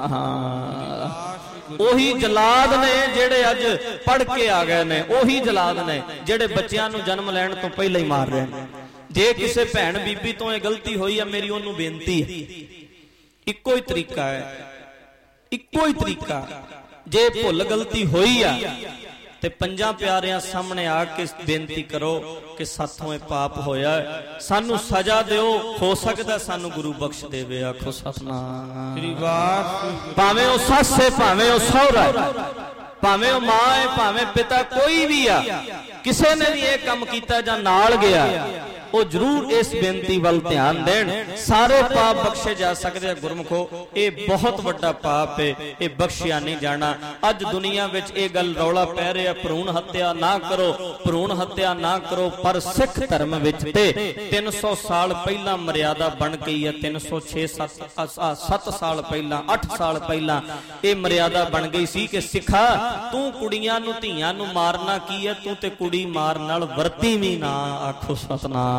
ਸਤਨਾਮ। ਉਹੀ ਜਲਾਦ ਨੇ ਜਿਹੜੇ ਅੱਜ ਪੜ ਕੇ ਆ ਗਏ ਨੇ, ਉਹੀ ਜਲਾਦ ਨੇ ਜਿਹੜੇ ਬੱਚਿਆਂ ਨੂੰ ਜਨਮ ਲੈਣ ਤੋਂ ਪਹਿਲਾਂ ਹੀ ਮਾਰ ਰਹੇ ਨੇ। ਜੇ ਕਿਸੇ ਭੈਣ ਬੀਬੀ ਤੋਂ ਇਹ ਗਲਤੀ ਹੋਈ ਆ, ਮੇਰੀ ਉਹਨੂੰ ਬੇਨਤੀ ਹੈ, ਇੱਕੋ ਹੀ ਤਰੀਕਾ ਹੈ, ਇੱਕੋ ਹੀ ਤਰੀਕਾ। ਜੇ ਭੁੱਲ ਗਲਤੀ ਹੋਈ ਆ ਤੇ ਪੰਜਾਂ ਪਿਆਰਿਆਂ ਸਾਹਮਣੇ ਆ ਕੇ ਬੇਨਤੀ ਕਰੋ ਕਿ ਸਾਥੋਂ ਇਹ ਪਾਪ ਹੋਇਆ, ਸਾਨੂੰ ਸਜ਼ਾ ਦਿਓ, ਹੋ ਸਕਦਾ ਸਾਨੂੰ ਗੁਰੂ ਬਖਸ਼ ਦੇਵੇ। ਆਖੋ ਸਤਨਾਮ। ਭਾਵੇਂ ਉਹ ਸੱਸ ਹੈ, ਭਾਵੇਂ ਉਹ ਸਹੁਰਾ, ਭਾਵੇਂ ਉਹ ਮਾਂ ਹੈ, ਭਾਵੇਂ ਪਿਤਾ, ਕੋਈ ਵੀ ਆ, ਕਿਸੇ ਨੇ ਵੀ ਇਹ ਕੰਮ ਕੀਤਾ ਜਾਂ ਨਾਲ ਗਿਆ, ਉਹ ਜ਼ਰੂਰ ਇਸ ਬੇਨਤੀ ਵੱਲ ਧਿਆਨ ਦੇਣ। ਸਾਰੇ ਪਾਪ ਬਖਸ਼ੇ ਜਾ ਸਕਦੇ ਆ ਗੁਰਮੁਖੋ। ਇਹ ਬਹੁਤ ਵੱਡਾ ਪਾਪ ਹੈ, ਇਹ ਬਖਸ਼ਿਆ ਨਹੀਂ ਜਾਣਾ। ਅੱਜ ਦੁਨੀਆ ਵਿੱਚ ਇਹ ਗੱਲ ਰੌਲਾ ਪੈ ਰਿਹਾ, ਭਰੂਣ ਹੱਤਿਆ ਨਾ ਕਰੋ, ਭਰੂਣ ਹੱਤਿਆ ਨਾ ਕਰੋ, ਪਰ ਸਿੱਖ ਧਰਮ ਵਿੱਚ ਤੇ ਤਿੰਨ ਸੌ ਸਾਲ ਪਹਿਲਾਂ ਮਰਿਆਦਾ ਬਣ ਗਈ ਹੈ। ਤਿੰਨ ਸੌ ਛੇ ਸੱਤ ਸਾਲ ਪਹਿਲਾਂ, ਅੱਠ ਸਾਲ ਪਹਿਲਾਂ ਇਹ ਮਰਿਆਦਾ ਬਣ ਗਈ ਸੀ ਕਿ ਸਿੱਖਾ ਤੂੰ ਕੁੜੀਆਂ ਨੂੰ, ਧੀਆਂ ਨੂੰ ਮਾਰਨਾ ਕੀ ਹੈ, ਤੂੰ ਤੇ ਕੁੜੀ ਮਾਰ ਨਾਲ ਵਰਤੀ ਵੀ ਨਾ। ਆਖੋ ਸਤਨਾਮ।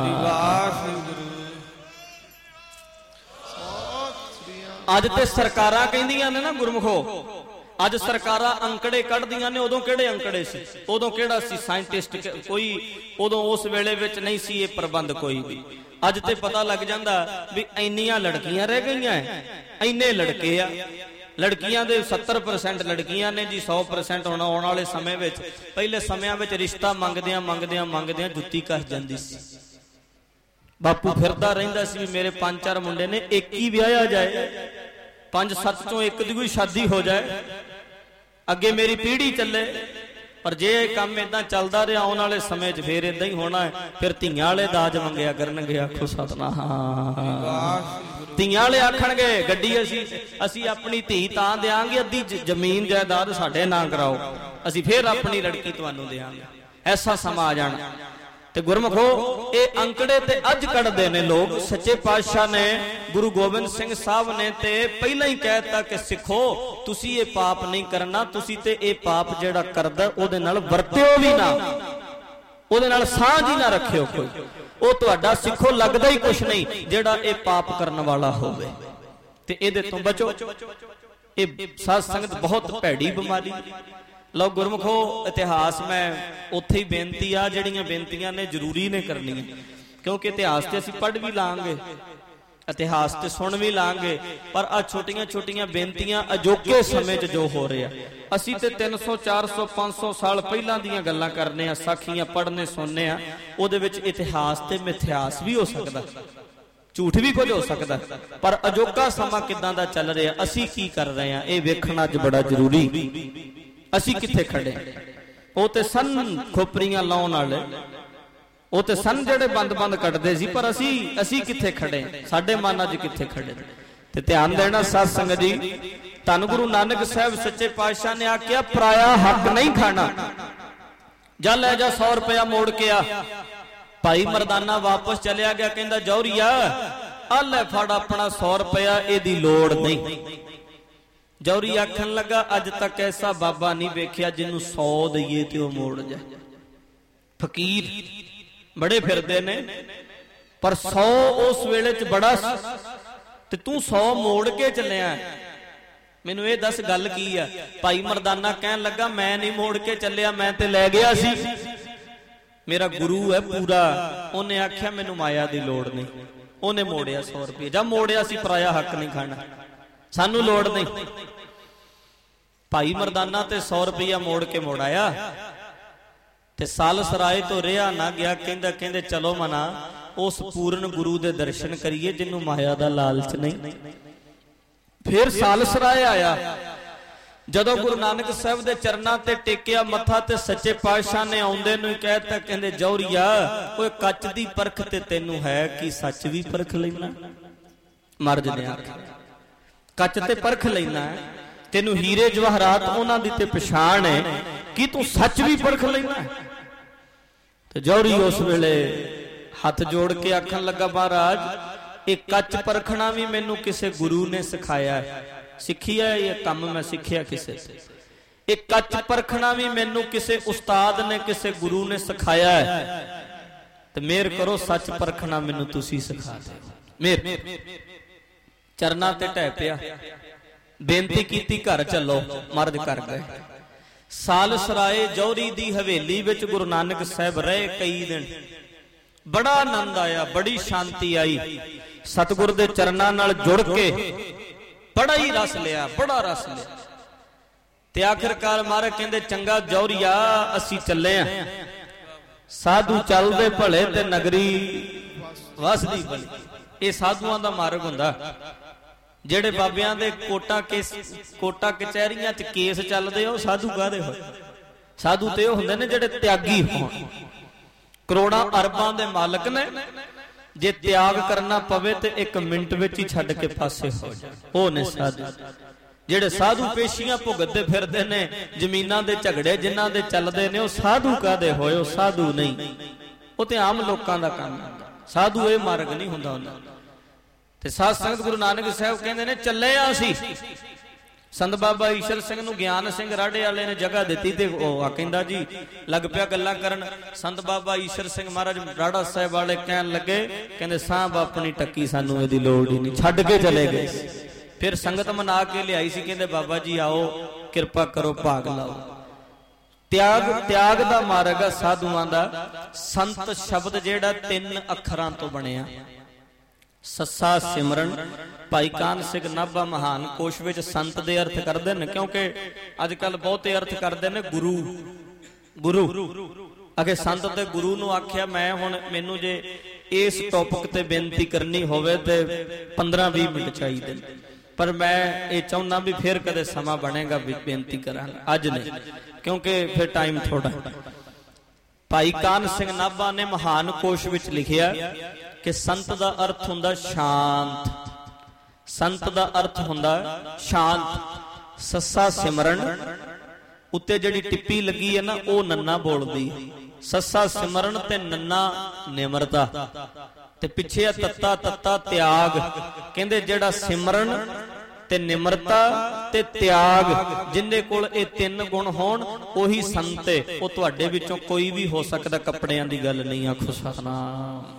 ਅੱਜ ਤੇ ਸਰਕਾਰਾਂ ਕਹਿੰਦੀਆਂ ਨੇ ਨਾ ਗੁਰਮੁਖੋ, ਅੱਜ ਸਰਕਾਰਾਂ ਅੰਕੜੇ ਕੱਢਦੀਆਂ ਨੇ। ਉਦੋਂ ਕਿਹੜੇ ਅੰਕੜੇ ਸੀ? ਉਦੋਂ ਕਿਹੜਾ ਸੀ ਸਾਇੰਟਿਸਟ ਕੋਈ? ਉਦੋਂ ਉਸ ਵੇਲੇ ਵਿੱਚ ਨਹੀਂ ਸੀ ਇਹ ਪ੍ਰਬੰਧ ਕੋਈ ਵੀ। ਅੱਜ ਤੇ ਪਤਾ ਲੱਗ ਜਾਂਦਾ ਵੀ ਇੰਨੀਆਂ ਲੜਕੀਆਂ ਰਹਿ ਗਈਆਂ, ਇੰਨੇ ਲੜਕੇ ਆ। ਲੜਕੀਆਂ ਦੇ ਸੱਤਰ ਪਰਸੈਂਟ ਲੜਕੀਆਂ ਨੇ ਜੀ, ਸੌ ਪਰਸੈਂਟ ਹੁਣ ਆਉਣ ਵਾਲੇ ਸਮੇਂ ਵਿੱਚ। ਪਹਿਲੇ ਸਮਿਆਂ ਵਿੱਚ ਰਿਸ਼ਤਾ ਮੰਗਦਿਆਂ ਮੰਗਦਿਆਂ ਮੰਗਦਿਆਂ ਜੁੱਤੀ ਕੱਸ ਜਾਂਦੀ ਸੀ। ਬਾਪੂ ਫਿਰਦਾ ਰਹਿੰਦਾ ਸੀ ਵੀ ਮੇਰੇ ਪੰਜ ਚਾਰ ਮੁੰਡੇ ਨੇ, ਇੱਕ ਹੀ ਵਿਆਹਿਆ ਜਾਏ, ਪੰਜ ਸੱਤ ਚੋਂ ਇੱਕ ਦੀ ਕੋਈ ਸ਼ਾਦੀ ਹੋ ਜਾਏ, ਅੱਗੇ ਮੇਰੀ ਪੀੜ੍ਹੀ ਚੱਲੇ। ਪਰ ਜੇ ਇਹ ਕੰਮ ਏਦਾਂ ਚੱਲਦਾ ਰਿਹਾ, ਆਉਣ ਵਾਲੇ ਸਮੇਂ 'ਚ ਫੇਰ ਏਦਾਂ ਹੀ ਹੋਣਾ ਹੈ। ਫਿਰ ਧੀਆਂ ਵਾਲੇ ਦਾਜ ਮੰਗਿਆ ਕਰਨਗੇ। ਆਖੋ ਸਤਨਾਮ। ਧੀਆਂ ਵਾਲੇ ਆਖਣਗੇ ਗੱਡੀ ਅਸੀਂ ਅਸੀਂ ਆਪਣੀ ਧੀ ਤਾਂ ਦਿਆਂਗੇ, ਅੱਧੀ ਜ਼ਮੀਨ ਜਾਇਦਾਦ ਸਾਡੇ ਨਾਂ ਕਰਾਓ, ਅਸੀਂ ਫੇਰ ਆਪਣੀ ਲੜਕੀ ਤੁਹਾਨੂੰ ਦਿਆਂਗੇ। ਐਸਾ ਸਮਾਂ ਆ ਜਾਣਾ। ਤੇ ਗੁਰਮੁਖੋ ਇਹ ਅੰਕੜੇ ਤੇ ਅੱਜ ਕੱਢਦੇ ਨੇ ਲੋਕ। ਸੱਚੇ ਪਾਤਸ਼ਾਹ ਨੇ, ਗੁਰੂ ਗੋਬਿੰਦ ਸਿੰਘ ਸਾਹਿਬ ਨੇ ਤੇ ਪਹਿਲਾਂ ਹੀ ਕਹਿ ਦਿੱਤਾ ਕਿ ਸਿੱਖੋ ਤੁਸੀਂ ਇਹ ਪਾਪ ਨਹੀਂ ਕਰਨਾ, ਤੁਸੀਂ ਤੇ ਇਹ ਪਾਪ ਜਿਹੜਾ ਕਰਦਾ ਉਹਦੇ ਨਾਲ ਵਰਤਿਓ ਵੀ ਨਾ, ਉਹਦੇ ਨਾਲ ਸਾਂਝ ਹੀ ਨਾ ਰੱਖਿਓ ਕੋਈ। ਉਹ ਤੁਹਾਡਾ ਸਿੱਖੋ ਲੱਗਦਾ ਹੀ ਕੁਛ ਨਹੀਂ ਜਿਹੜਾ ਇਹ ਪਾਪ ਕਰਨ ਵਾਲਾ ਹੋਵੇ। ਤੇ ਇਹਦੇ ਤੋਂ ਬਚੋ। ਇਹ ਸਾਧ ਸੰਗਤ ਬਹੁਤ ਭੈੜੀ ਬਿਮਾਰੀ। ਲਓ ਗੁਰਮੁਖੋ, ਇਤਿਹਾਸ ਮੈਂ ਉੱਥੇ ਹੀ ਬੇਨਤੀ ਆ, ਜਿਹੜੀਆਂ ਬੇਨਤੀਆਂ ਨੇ ਜ਼ਰੂਰੀ ਨੇ ਕਰਨੀਆਂ, ਕਿਉਂਕਿ ਇਤਿਹਾਸ ਤੇ ਅਸੀਂ ਪੜ੍ਹ ਵੀ ਲਾਂਗੇ, ਇਤਿਹਾਸ ਤੇ ਸੁਣ ਵੀ ਲਾਂਗੇ, ਪਰ ਆ ਛੋਟੀਆਂ ਛੋਟੀਆਂ ਬੇਨਤੀਆਂ ਅਜੋਕੇ ਸਮੇਂ 'ਚ ਜੋ ਹੋ ਰਿਹਾ, ਅਸੀਂ ਤੇ ਤਿੰਨ ਸੌ ਚਾਰ ਸੌ ਪੰਜ ਸੌ ਸਾਲ ਪਹਿਲਾਂ ਦੀਆਂ ਗੱਲਾਂ ਕਰਨੇ ਆ, ਸਾਖੀਆਂ ਪੜ੍ਹਨੇ ਸੁਣਨੇ ਆ। ਉਹਦੇ ਵਿੱਚ ਇਤਿਹਾਸ ਤੇ ਮਿਥਿਹਾਸ ਵੀ ਹੋ ਸਕਦਾ, ਝੂਠ ਵੀ ਕੁਝ ਹੋ ਸਕਦਾ, ਪਰ ਅਜੋਕਾ ਸਮਾਂ ਕਿੱਦਾਂ ਦਾ ਚੱਲ ਰਿਹਾ, ਅਸੀਂ ਕੀ ਕਰ ਰਹੇ ਹਾਂ, ਇਹ ਵੇਖਣਾ ਅੱਜ ਬੜਾ ਜ਼ਰੂਰੀ। ਅਸੀਂ ਕਿੱਥੇ ਖੜੇ? ਉਹ ਤੇ ਸਨ ਖੋਪਰੀਆਂ ਲਾਉਣ ਵਾਲੇ, ਉਹ ਤੇ ਸਨ ਜਿਹੜੇ ਬੰਦ ਬੰਦ ਕੱਟਦੇ ਸੀ, ਪਰ ਅਸੀਂ ਅਸੀਂ ਕਿੱਥੇ ਖੜੇ? ਸਾਡੇ ਮਨ ਅੱਜ ਕਿੱਥੇ ਖੜੇ? ਤੇ ਧਿਆਨ ਦੇਣਾ ਸਾਧ ਸੰਗਤ ਜੀ। ਧੰਨ ਗੁਰੂ ਨਾਨਕ ਸਾਹਿਬ ਸੱਚੇ ਪਾਤਸ਼ਾਹ ਨੇ ਆਖਿਆ ਪਰਾਇਆ ਹੱਕ ਨਹੀਂ ਖਾਣਾ। ਜਾ ਲੈ ਜਾ ਸੌ ਰੁਪਇਆ ਮੋੜ ਕੇ ਆ। ਭਾਈ ਮਰਦਾਨਾ ਵਾਪਸ ਚਲਿਆ ਗਿਆ, ਕਹਿੰਦਾ ਜੌਹਰੀਆ ਆ ਲੈ ਫੜ ਆਪਣਾ ਸੌ ਰੁਪਇਆ, ਇਹਦੀ ਲੋੜ ਨਹੀਂ। ਜੌਹਰੀ ਆਖਣ ਲੱਗਾ ਅੱਜ ਤੱਕ ਐਸਾ ਬਾਬਾ ਨਹੀਂ ਵੇਖਿਆ ਜਿਹਨੂੰ ਸੌ ਦਈਏ ਤੇ ਉਹ ਮੋੜ ਜਾਏ। ਫਕੀਰ ਬੜੇ ਫਿਰਦੇ ਨੇ, ਪਰ ਸੌ ਉਸ ਵੇਲੇ 'ਚ ਬੜਾ, ਤੇ ਤੂੰ ਸੌ ਮੋੜ ਕੇ ਚੱਲਿਆ। ਮੈਨੂੰ ਇਹ ਦੱਸ ਗੱਲ ਕੀ ਆ? ਭਾਈ ਮਰਦਾਨਾ ਕਹਿਣ ਲੱਗਾ ਮੈਂ ਨਹੀਂ ਮੋੜ ਕੇ ਚੱਲਿਆ, ਮੈਂ ਤੇ ਲੈ ਗਿਆ ਸੀ, ਮੇਰਾ ਗੁਰੂ ਹੈ ਪੂਰਾ, ਉਹਨੇ ਆਖਿਆ ਮੈਨੂੰ ਮਾਇਆ ਦੀ ਲੋੜ ਨਹੀਂ, ਉਹਨੇ ਮੋੜਿਆ ਸੌ ਰੁਪਏ। ਜਾਂ ਮੋੜਿਆ ਸੀ ਪਰਾਇਆ ਹੱਕ ਨਹੀਂ ਖਾਣਾ, ਸਾਨੂੰ ਲੋੜ ਨਹੀਂ। ਭਾਈ ਮਰਦਾਨਾ ਤੇ ਸੌ ਰੁਪਇਆ ਮੋੜ ਕੇ ਮੋੜਾਇਆ ਤੇ ਸਾਲਸਰਾਏ ਤੋਂ ਰਿਹਾ ਨਾ ਗਿਆ। ਕਹਿੰਦਾ ਕਹਿੰਦੇ ਚਲੋ ਮਨਾ ਉਸ ਪੂਰਨ ਗੁਰੂ ਦੇ ਦਰਸ਼ਨ ਕਰੀਏ ਜਿਹਨੂੰ ਮਾਇਆ ਦਾ ਲਾਲਚ ਨਹੀਂ। ਫਿਰ ਸਾਲਸਰਾਏ ਆਇਆ। ਜਦੋਂ ਗੁਰੂ ਨਾਨਕ ਸਾਹਿਬ ਦੇ ਚਰਨਾਂ ਤੇ ਟੇਕਿਆ ਮੱਥਾ ਤੇ ਸੱਚੇ ਪਾਤਸ਼ਾਹ ਨੇ ਆਉਂਦੇ ਨੂੰ ਕਹਿਤਾ, ਕਹਿੰਦੇ ਜੌਹਰੀਆ ਓਏ ਕੱਚ ਦੀ ਪਰਖ ਤੇ ਤੈਨੂੰ ਹੈ ਕਿ ਸੱਚ ਵੀ ਪਰਖ ਲੈਣਾ? ਮਰਦ ਨੇ ਆਖਿਆ ਕੱਚ ਤੇ ਪਰਖ ਲੈਣਾ, ਤੈਨੂੰ ਹੀਰੇ ਜਵਾਹਰਾਤ ਉਹਨਾਂ ਦੀ ਤੇ ਪਛਾਣ ਹੈ, ਕੀ ਤੂੰ ਸੱਚ ਵੀ ਪਰਖ ਲੈਣਾ? ਤੇ ਜੌਹਰੀ ਉਸ ਵੇਲੇ ਹੱਥ ਜੋੜ ਕੇ ਆਖਣ ਲੱਗਾ ਮਹਾਰਾਜ ਇਹ ਕੱਚ ਪਰਖਣਾ ਵੀ ਮੈਨੂੰ ਕਿਸੇ ਗੁਰੂ ਨੇ ਸਿਖਾਇਆ, ਸਿੱਖਿਆ ਇਹ ਕੰਮ ਮੈਂ ਸਿੱਖਿਆ ਕਿਸੇ ਤੋਂ। ਇਹ ਕੱਚ ਪਰਖਣਾ ਵੀ ਮੈਨੂੰ ਕਿਸੇ ਉਸਤਾਦ ਨੇ, ਕਿਸੇ ਗੁਰੂ ਨੇ ਸਿਖਾਇਆ ਹੈ, ਤੇ ਮਿਹਰ ਕਰੋ ਸੱਚ ਪਰਖਣਾ ਮੈਨੂੰ ਤੁਸੀਂ ਸਿਖਾ ਦਿਓ। ਮਿਹਰ। ਚਰਨਾਂ ਤੇ ਢਹਿ ਪਿਆ, ਬੇਨਤੀ ਕੀਤੀ ਘਰ ਚੱਲੋ। ਮਰਦ ਕਰ ਗਏ। ਸਾਲਸਰਾਏ ਜੌਹਰੀ ਦੀ ਹਵੇਲੀ ਵਿੱਚ ਗੁਰੂ ਨਾਨਕ ਸਾਹਿਬ ਰਹੇ ਕਈ ਦਿਨ। ਬੜਾ ਆਨੰਦ ਆਇਆ, ਬੜੀ ਸ਼ਾਂਤੀ ਆਈ। ਸਤਿਗੁਰ ਦੇ ਚਰਨਾਂ ਨਾਲ ਜੁੜ ਕੇ ਬੜਾ ਹੀ ਰਸ ਲਿਆ, ਬੜਾ ਰਸ ਲਿਆ। ਤੇ ਆਖਿਰਕਾਰ ਮਹਾਰਾਜ ਕਹਿੰਦੇ ਚੰਗਾ ਜੌਹਰੀਆ ਅਸੀਂ ਚੱਲੇ ਆਂ। ਸਾਧੂ ਚੱਲਦੇ ਭਲੇ ਤੇ ਨਗਰੀ ਵਸਦੀ ਭਲੀ। ਇਹ ਸਾਧੂਆਂ ਦਾ ਮਾਰਗ ਹੁੰਦਾ। ਜਿਹੜੇ ਬਾਬਿਆਂ ਦੇ ਕੋਟਾਂ ਕੇਸ ਕੋਟਾਂ ਕਚਹਿਰੀਆਂ ਚ ਕੇਸ ਚੱਲਦੇ ਆ ਉਹ ਸਾਧੂ ਕਾਹਦੇ ਹੋਏ? ਸਾਧੂ ਤੇ ਉਹ ਹੁੰਦੇ ਨੇ ਜਿਹੜੇ ਤਿਆਗੀ ਹੋਣ, ਕਰੋੜਾਂ ਅਰਬਾਂ ਦੇ ਮਾਲਕ ਨੇ। ਜੇ ਤਿਆਗ ਕਰਨਾ ਪਵੇ ਤੇ ਇੱਕ ਮਿੰਟ ਵਿੱਚ ਹੀ ਛੱਡ ਕੇ ਪਾਸੇ ਹੋ ਜਾਣ, ਉਹ ਨੇ ਸਾਧੂ। ਜਿਹੜੇ ਸਾਧੂ ਪੇਸ਼ੀਆਂ ਭੁਗਤਦੇ ਫਿਰਦੇ ਨੇ, ਜ਼ਮੀਨਾਂ ਦੇ ਝਗੜੇ ਜਿਨ੍ਹਾਂ ਦੇ ਚੱਲਦੇ ਨੇ, ਉਹ ਸਾਧੂ ਕਾਹਦੇ ਹੋਏ? ਉਹ ਸਾਧੂ ਨਹੀਂ, ਉਹ ਤੇ ਆਮ ਲੋਕਾਂ ਦਾ ਕੰਮ ਹੈ। ਸਾਧੂ ਇਹ ਮਾਰਗ ਨਹੀਂ ਹੁੰਦਾ ਹੁੰਦਾ। ਤੇ ਸਾਧ ਸੰਗਤ ਗੁਰੂ ਨਾਨਕ ਸਾਹਿਬ ਕਹਿੰਦੇ ਨੇ ਚੱਲੇ ਆ ਅਸੀਂ। ਸੰਤ ਬਾਬਾ ਈਸ਼ਰ ਸਿੰਘ ਨੂੰ ਗਿਆਨ ਸਿੰਘ ਰਾੜੇ ਵਾਲੇ ਨੇ ਜਗ੍ਹਾ ਦਿੱਤੀ ਤੇ ਉਹ ਆ ਕਹਿੰਦਾ ਜੀ ਲੱਗ ਪਿਆ ਗੱਲਾਂ ਕਰਨ। ਸੰਤ ਬਾਬਾ ਈਸ਼ਰ ਸਿੰਘ ਮਹਾਰਾਜ ਰਾੜਾ ਸਾਹਿਬ ਵਾਲੇ ਕਹਿਣ ਲੱਗੇ, ਕਹਿੰਦੇ ਸਾਂਭ ਆਪਣੀ ਟੱਕੀ, ਸਾਨੂੰ ਇਹਦੀ ਲੋੜ ਹੀ ਨਹੀਂ, ਛੱਡ ਕੇ ਚਲੇ ਗਏ। ਫਿਰ ਸੰਗਤ ਮਨਾ ਕੇ ਲਿਆਈ ਸੀ, ਕਹਿੰਦੇ ਬਾਬਾ ਜੀ ਆਓ ਕਿਰਪਾ ਕਰੋ ਭਾਗ ਲਾਓ। ਤਿਆਗ ਤਿਆਗ ਦਾ ਮਾਰਗ ਹੈ ਸਾਧੂਆਂ ਦਾ। ਸੰਤ ਸ਼ਬਦ ਜਿਹੜਾ ਤਿੰਨ ਅੱਖਰਾਂ ਤੋਂ ਬਣਿਆ। ਸੱਸਾ ਸਿਮਰਨ। ਭਾਈ ਕਾਨ ਸਿੰਘ ਨਾਭਾ ਮਹਾਨ ਕੋਸ਼ ਵਿੱਚ ਸੰਤ ਦੇ ਅਰਥ ਕਰਦੇ ਨੇ, ਕਿਉਂਕਿ ਅੱਜ ਕੱਲ ਬਹੁਤੇ ਅਰਥ ਕਰਦੇ ਨੇ ਗੁਰੂ ਗੁਰੂ ਅਗੇ ਸੰਤ ਤੇ ਗੁਰੂ ਨੂੰ ਆਖਿਆ। ਮੈਂ ਹੁਣ ਮੈਨੂੰ ਜੇ ਇਸ ਟੌਪਿਕ ਤੇ ਬੇਨਤੀ ਕਰਨੀ ਹੋਵੇ ਤੇ ਪੰਦਰਾਂ ਵੀਹ ਮਿੰਟ ਚਾਹੀਦੇ ਨੇ, ਪਰ ਮੈਂ ਇਹ ਚਾਹੁੰਦਾ ਵੀ ਫਿਰ ਕਦੇ ਸਮਾਂ ਬਣੇਗਾ ਵੀ ਬੇਨਤੀ ਕਰਾਂਗਾ, ਅੱਜ ਨਹੀਂ, ਕਿਉਂਕਿ ਫਿਰ ਟਾਈਮ ਥੋੜਾ। ਭਾਈ ਕਾਨ ਸਿੰਘ ਨਾਭਾ ਨੇ ਮਹਾਨ ਕੋਸ਼ ਵਿੱਚ ਲਿਖਿਆ ਕਿ ਸੰਤ ਦਾ ਅਰਥ ਹੁੰਦਾ ਸ਼ਾਂਤ। ਸੰਤ ਦਾ ਅਰਥ ਹੁੰਦਾ ਸ਼ਾਂਤ। ਸੱਸਾ ਸਿਮਰਨ ਉੱਤੇ ਜਿਹੜੀ ਟਿੱਪੀ ਲੱਗੀ ਹੈ ਨਾ, ਉਹ ਨੰਨਾ ਬੋਲਦੀ। ਸੱਸਾ ਸਿਮਰਨ ਤੇ ਨੰਨਾ ਨਿਮਰਤਾ, ਤੇ ਪਿੱਛੇ ਆ ਤੱਤਾ ਤੱਤਾ ਤਿਆਗ। ਕਹਿੰਦੇ ਜਿਹੜਾ ਸਿਮਰਨ ਤੇ ਨਿਮਰਤਾ ਤੇ ਤਿਆਗ, ਜਿੰਨੇ ਕੋਲ ਇਹ ਤਿੰਨ ਗੁਣ ਹੋਣ ਉਹੀ ਸੰਤ ਹੈ। ਉਹ ਤੁਹਾਡੇ ਵਿੱਚੋਂ ਕੋਈ ਵੀ ਹੋ ਸਕਦਾ, ਕੱਪੜਿਆਂ ਦੀ ਗੱਲ ਨਹੀਂ। ਆਖੋ ਸਤਨਾਮ।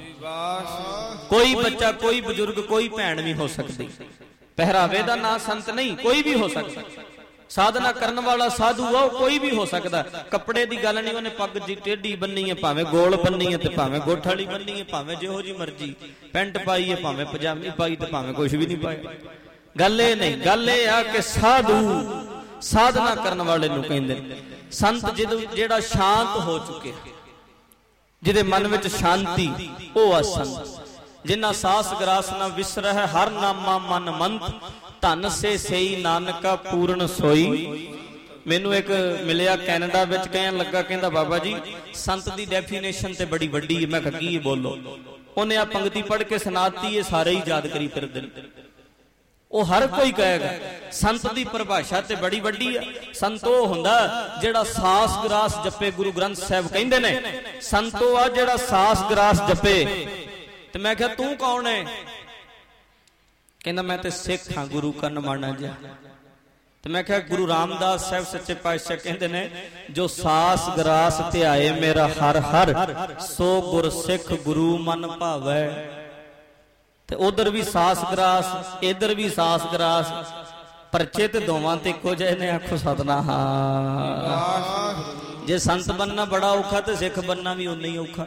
ਕੋਈ ਬੱਚਾ, ਕੋਈ ਬਜ਼ੁਰਗ, ਕੋਈ ਭੈਣ ਵੀ ਹੋ ਸਕਦੀ। ਪਹਿਰਾਵੇ ਦਾ ਨਾਂ ਸੰਤ ਨਹੀਂ, ਕੋਈ ਵੀ ਹੋ ਸਕਦਾ। ਸਾਧਨਾ ਕਰਨ ਵਾਲਾ ਸਾਧੂ ਆ, ਉਹ ਕੋਈ ਵੀ ਹੋ ਸਕਦਾ। ਕੱਪੜੇ ਦੀ ਗੱਲ ਨਹੀਂ, ਉਹਨੇ ਪੱਗ ਜੀ ਟੇਢੀ ਬੰਨੀ ਹੈ, ਭਾਵੇਂ ਗੋਲ ਬੰਨੀ ਹੈ ਤੇ ਭਾਵੇਂ ਗੋਠ ਵਾਲੀ ਬੰਨੀ ਹੈ, ਭਾਵੇਂ ਜਿਹੋ ਜੀ ਮਰਜੀ ਪੈਂਟ ਪਾਈ ਹੈ, ਭਾਵੇਂ ਪਜਾਮੀ ਪਾਈ ਤੇ ਭਾਵੇਂ ਕੁਝ ਵੀ ਨਹੀਂ ਪਾਇਆ। ਗੱਲ ਇਹ ਨਹੀਂ, ਗੱਲ ਇਹ ਆ ਕਿ ਸਾਧੂ ਸਾਧਨਾ ਕਰਨ ਵਾਲੇ ਨੂੰ ਕਹਿੰਦੇ ਨੇ ਸੰਤ। ਜਦੋਂ ਜਿਹੜਾ ਸ਼ਾਂਤ ਹੋ ਚੁੱਕਿਆ, ਜਿਹਦੇ ਮਨ ਵਿੱਚ ਸ਼ਾਂਤੀ, ਉਹ ਆ ਸੰਤ। ਜਿਨ੍ਹਾਂ ਸਾਸ ਗਰਾਸ ਨਾ ਵਿਸਰਹਿ, ਹਰ ਨਾਮਾ ਮਨ ਮੰਤ, ਧਨ ਸੇ ਸਈ ਨਾਨਕਾ ਪੂਰਨ ਸੋਈ। ਮੈਨੂੰ ਇੱਕ ਮਿਲਿਆ ਕੈਨੇਡਾ ਵਿੱਚ, ਕਹਿਣ ਲੱਗਾ, ਕਹਿੰਦਾ ਬਾਬਾ ਜੀ ਸੰਤ ਦੀ ਡੈਫੀਨੇਸ਼ਨ ਤੇ ਬੜੀ ਵੱਡੀ ਹੈ। ਮੈਂ ਕਿਹਾ ਕੀ ਬੋਲੋ? ਉਹਨੇ ਆ ਪੰਕਤੀ ਪੜ੍ਹ ਕੇ ਸੁਣਾਤੀ, ਇਹ ਸਾਰੇ ਹੀ ਯਾਦ ਕਰੀ ਫਿਰਦੇ ਨੇ। ਉਹ ਹਰ ਕੋਈ ਕਹੇਗਾ ਸੰਤ ਦੀ ਪਰਿਭਾਸ਼ਾ ਤੇ ਬੜੀ ਵੱਡੀ ਆ। ਸੰਤ ਉਹ ਹੁੰਦਾ ਜਿਹੜਾ ਸਾਸ ਗਰਾਸ ਜਪੇ। ਗੁਰੂ ਗ੍ਰੰਥ ਸਾਹਿਬ ਕਹਿੰਦੇ ਨੇ ਸੰਤ ਉਹ ਆ ਜਿਹੜਾ ਸਾਸ ਗਰਾਸ ਜਪੇ। ਤੇ ਮੈਂ ਕਿਹਾ ਤੂੰ ਕੌਣ ਹੈ? ਕਹਿੰਦਾ ਮੈਂ ਤੇ ਸਿੱਖ ਹਾਂ, ਗੁਰੂ ਕਾ ਨਮਾਣਾ ਜਿਹਾ। ਤੇ ਮੈਂ ਕਿਹਾ ਗੁਰੂ ਰਾਮਦਾਸ ਸਾਹਿਬ ਸੱਚੇ ਪਾਤਸ਼ਾਹ ਕਹਿੰਦੇ ਨੇ ਜੋ ਸਾਸ ਗਰਾਸ ਧਿਆਏ ਮੇਰਾ ਹਰ ਹਰ, ਸੋ ਗੁਰ ਸਿੱਖ ਗੁਰੂ ਮਨ ਭਾਵੈ। ਤੇ ਉਧਰ ਵੀ ਸਾਸ ਗਰਾਸ, ਇਧਰ ਵੀ ਸਾਸ ਗਰਾਸ, ਪਰਚੇ ਤੇ ਦੋਵਾਂ ਤੇ ਇੱਕੋ ਜਿਹੇ ਨੇ। ਆਖੋ ਸਤਨਾਮ। ਜੇ ਸੰਤ ਬਣਨਾ ਬੜਾ ਔਖਾ ਤੇ ਸਿੱਖ ਬਣਨਾ ਵੀ ਉਨਾ ਹੀ ਔਖਾ।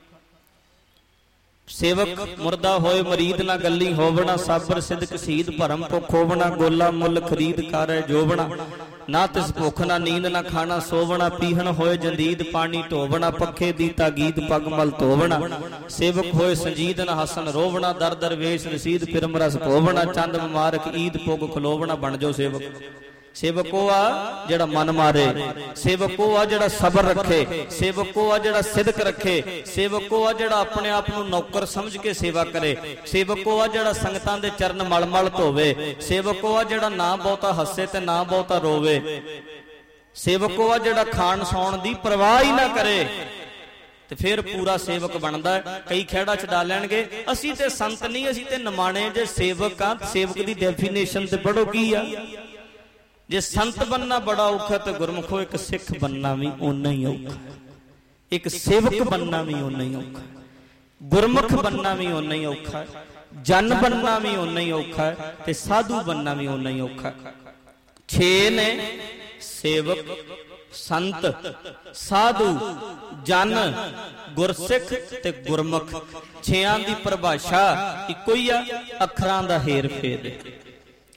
ਸੇਵਕ ਮੁਰਦਾ ਹੋਏ ਮਰੀਦ ਨਾ ਗੱਲੀ ਹੋਵਣਾ, ਸਾਬਰ ਸਿਦਕ ਸ਼ਹੀਦ ਭਰਮ ਭੁੱਖ ਹੋਵਣਾ, ਗੋਲਾ ਮੁੱਲ ਖਰੀਦ ਕਾਰੇ ਜੋਵਣਾ, ਨਾ ਤਿਸ ਭੁੱਖ ਨਾ ਨੀਂਦ ਨਾ ਖਾਣਾ ਸੋਵਣਾ, ਪੀਹਣ ਹੋਏ ਜੰਦੀਦ ਪਾਣੀ ਢੋਵਣਾ, ਪੱਖੇ ਦੀ ਤਾਗੀਦ ਪੱਗ ਮਲ ਧੋਵਣਾ, ਸੇਵਕ ਹੋਏ ਸੰਜੀਦ ਨਾ ਹਸਨ ਰੋਵਣਾ, ਦਰ ਦਰ ਵੇਸ਼ ਰਸੀਦ ਫਿਰਮ ਰਸ ਭੋਵਣਾ, ਚੰਦ ਮੁਬਾਰਕ ਈਦ ਪੁੱਗ ਖਲੋਵਣਾ। ਬਣ ਜਾਓ ਸੇਵਕ। ਸੇਵਕ ਉਹ ਆ ਜਿਹੜਾ ਮਨ ਮਾਰੇ, ਸੇਵਕ ਉਹ ਆ ਜਿਹੜਾ ਸਬਰ ਰੱਖੇ, ਸੇਵਕ ਉਹ ਆ ਜਿਹੜਾ ਸਿਦਕ ਰੱਖੇ, ਸੇਵਕ ਉਹ ਆ ਜਿਹੜਾ ਆਪਣੇ ਆਪ ਨੂੰ ਨੌਕਰ ਸਮਝ ਕੇ ਸੇਵਾ ਕਰੇ, ਸੇਵਕ ਉਹ ਆ ਜਿਹੜਾ ਸੰਗਤਾਂ ਦੇ ਚਰਨ ਮਲ ਮਲ ਧੋਵੇ, ਸੇਵਕ ਉਹ ਆ ਜਿਹੜਾ ਨਾ ਬਹੁਤਾ ਹੱਸੇ ਤੇ ਨਾ ਬਹੁਤਾ ਰੋਵੇ, ਸੇਵਕ ਉਹ ਆ ਜਿਹੜਾ ਖਾਣ ਸੌਣ ਦੀ ਪਰਵਾਹ ਹੀ ਨਾ ਕਰੇ। ਤੇ ਫਿਰ ਪੂਰਾ ਸੇਵਕ ਬਣਦਾ। ਕਈ ਖੇੜਾ ਛਡਾ ਲੈਣਗੇ ਅਸੀਂ ਤੇ ਸੰਤ ਨਹੀਂ, ਅਸੀਂ ਤੇ ਨਿਮਾਣੇ ਜੇ ਸੇਵਕ ਆ। ਸੇਵਕ ਦੀ ਡੈਫੀਨੇਸ਼ਨ ਤੇ ਪੜੋ ਕੀ ਆ। ਜੇ ਸੰਤ ਬੰਨਾ ਬੜਾ ਔਖਾ ਤੇ ਗੁਰਮੁਖੋ ਇੱਕ ਸਿੱਖ ਬੰਨਾ ਵੀ ਓਨਾ ਹੀ ਔਖਾ, ਇੱਕ ਸੇਵਕ ਬੰਨਾ ਵੀ ਓਨਾ ਹੀ ਔਖਾ, ਗੁਰਮੁਖ ਬੰਨਾ ਵੀ ਓਨਾ ਹੀ ਔਖਾ, ਜਨ ਬੰਨਾ ਵੀ ਓਨਾ ਹੀ ਔਖਾ ਤੇ ਸਾਧੂ ਬੰਨਾ ਵੀ ਓਨਾ ਹੀ ਔਖਾ। ਛੇ ਨੇ ਸੇਵਕ, ਸੰਤ, ਸਾਧੂ, ਜਨ, ਗੁਰਸਿੱਖ ਤੇ ਗੁਰਮੁਖ। ਛੇਆਂ ਦੀ ਪਰਿਭਾਸ਼ਾ ਇੱਕੋ ਹੀ ਆ, ਅੱਖਰਾਂ ਦਾ ਹੇਰ ਫੇਰ।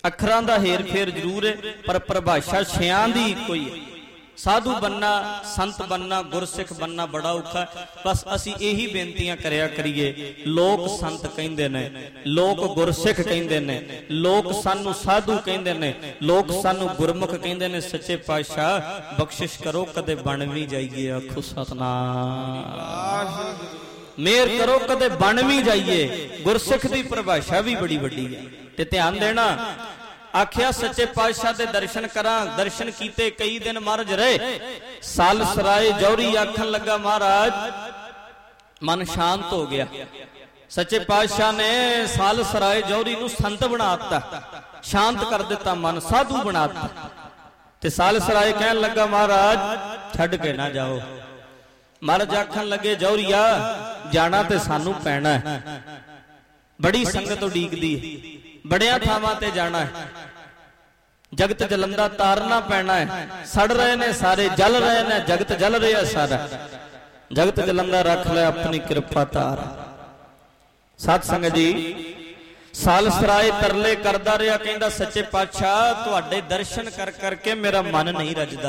ਅੱਖਰਾਂ ਦਾ ਹੇਰ ਫੇਰ ਜ਼ਰੂਰ ਹੈ ਪਰ ਪਰਿਭਾਸ਼ਾ ਛਿਆਂ ਦੀ ਇੱਕੋ ਹੀ ਹੈ। ਸਾਧੂ ਬੰਨਾ, ਸੰਤ ਬੰਨਾ, ਗੁਰਸਿੱਖ ਬੰਨਾ ਬੜਾ ਔਖਾ। ਬਸ ਅਸੀਂ ਇਹੀ ਬੇਨਤੀਆਂ ਕਰਿਆ ਕਰੀਏ। ਲੋਕ ਸੰਤ ਕਹਿੰਦੇ ਨੇ, ਲੋਕ ਗੁਰਸਿੱਖ ਕਹਿੰਦੇ ਨੇ, ਲੋਕ ਸਾਨੂੰ ਸਾਧੂ ਕਹਿੰਦੇ ਨੇ, ਲੋਕ ਸਾਨੂੰ ਗੁਰਮੁਖ ਕਹਿੰਦੇ ਨੇ। ਸੱਚੇ ਪਾਤਸ਼ਾਹ ਬਖਸ਼ਿਸ਼ ਕਰੋ ਕਦੇ ਬਣ ਵੀ ਜਾਈਏ। ਆਖੋ ਸਤਨਾਮ। ਮੇਰ ਕਰੋ ਕਦੇ ਬਣ ਵੀ ਜਾਈਏ। ਗੁਰਸਿੱਖ ਦੀ ਪਰਿਭਾਸ਼ਾ ਵੀ ਬੜੀ ਵੱਡੀ ਹੈ ਤੇ ਧਿਆਨ ਦੇਣਾ। आख्या सच्चे पातशाह दे दर्शन करा। दर्शन कीते कई दिन महाराज रहे। साल सराय जौहरी आखन लगा महाराज मन शांत हो गया। सच्चे पातशाह ने साल सराय जौहरी नूं संत बना दिता, शांत कर दिता, मन साधु बना दिता। ते साल सराय कहन लगा महाराज छड्ड के ना जाओ। महाराज आखन लगे जौहरीआ जाना ते सानू पैना है, बड़ी संगत उडीकदी है, बड़िया थावां ते जाना है, जगत जलंदा तारना पैना है। सड़ रहे ने सारे, जल रहे ने, जगत जल रहा सारा, जगत जलंदा रख ले अपनी कृपा तार। सत संगत जी साल सराय तरले करदा रहा, कहंदा सच्चे पातशाह तुहाडे दर्शन कर करके मेरा मन नहीं रजदा,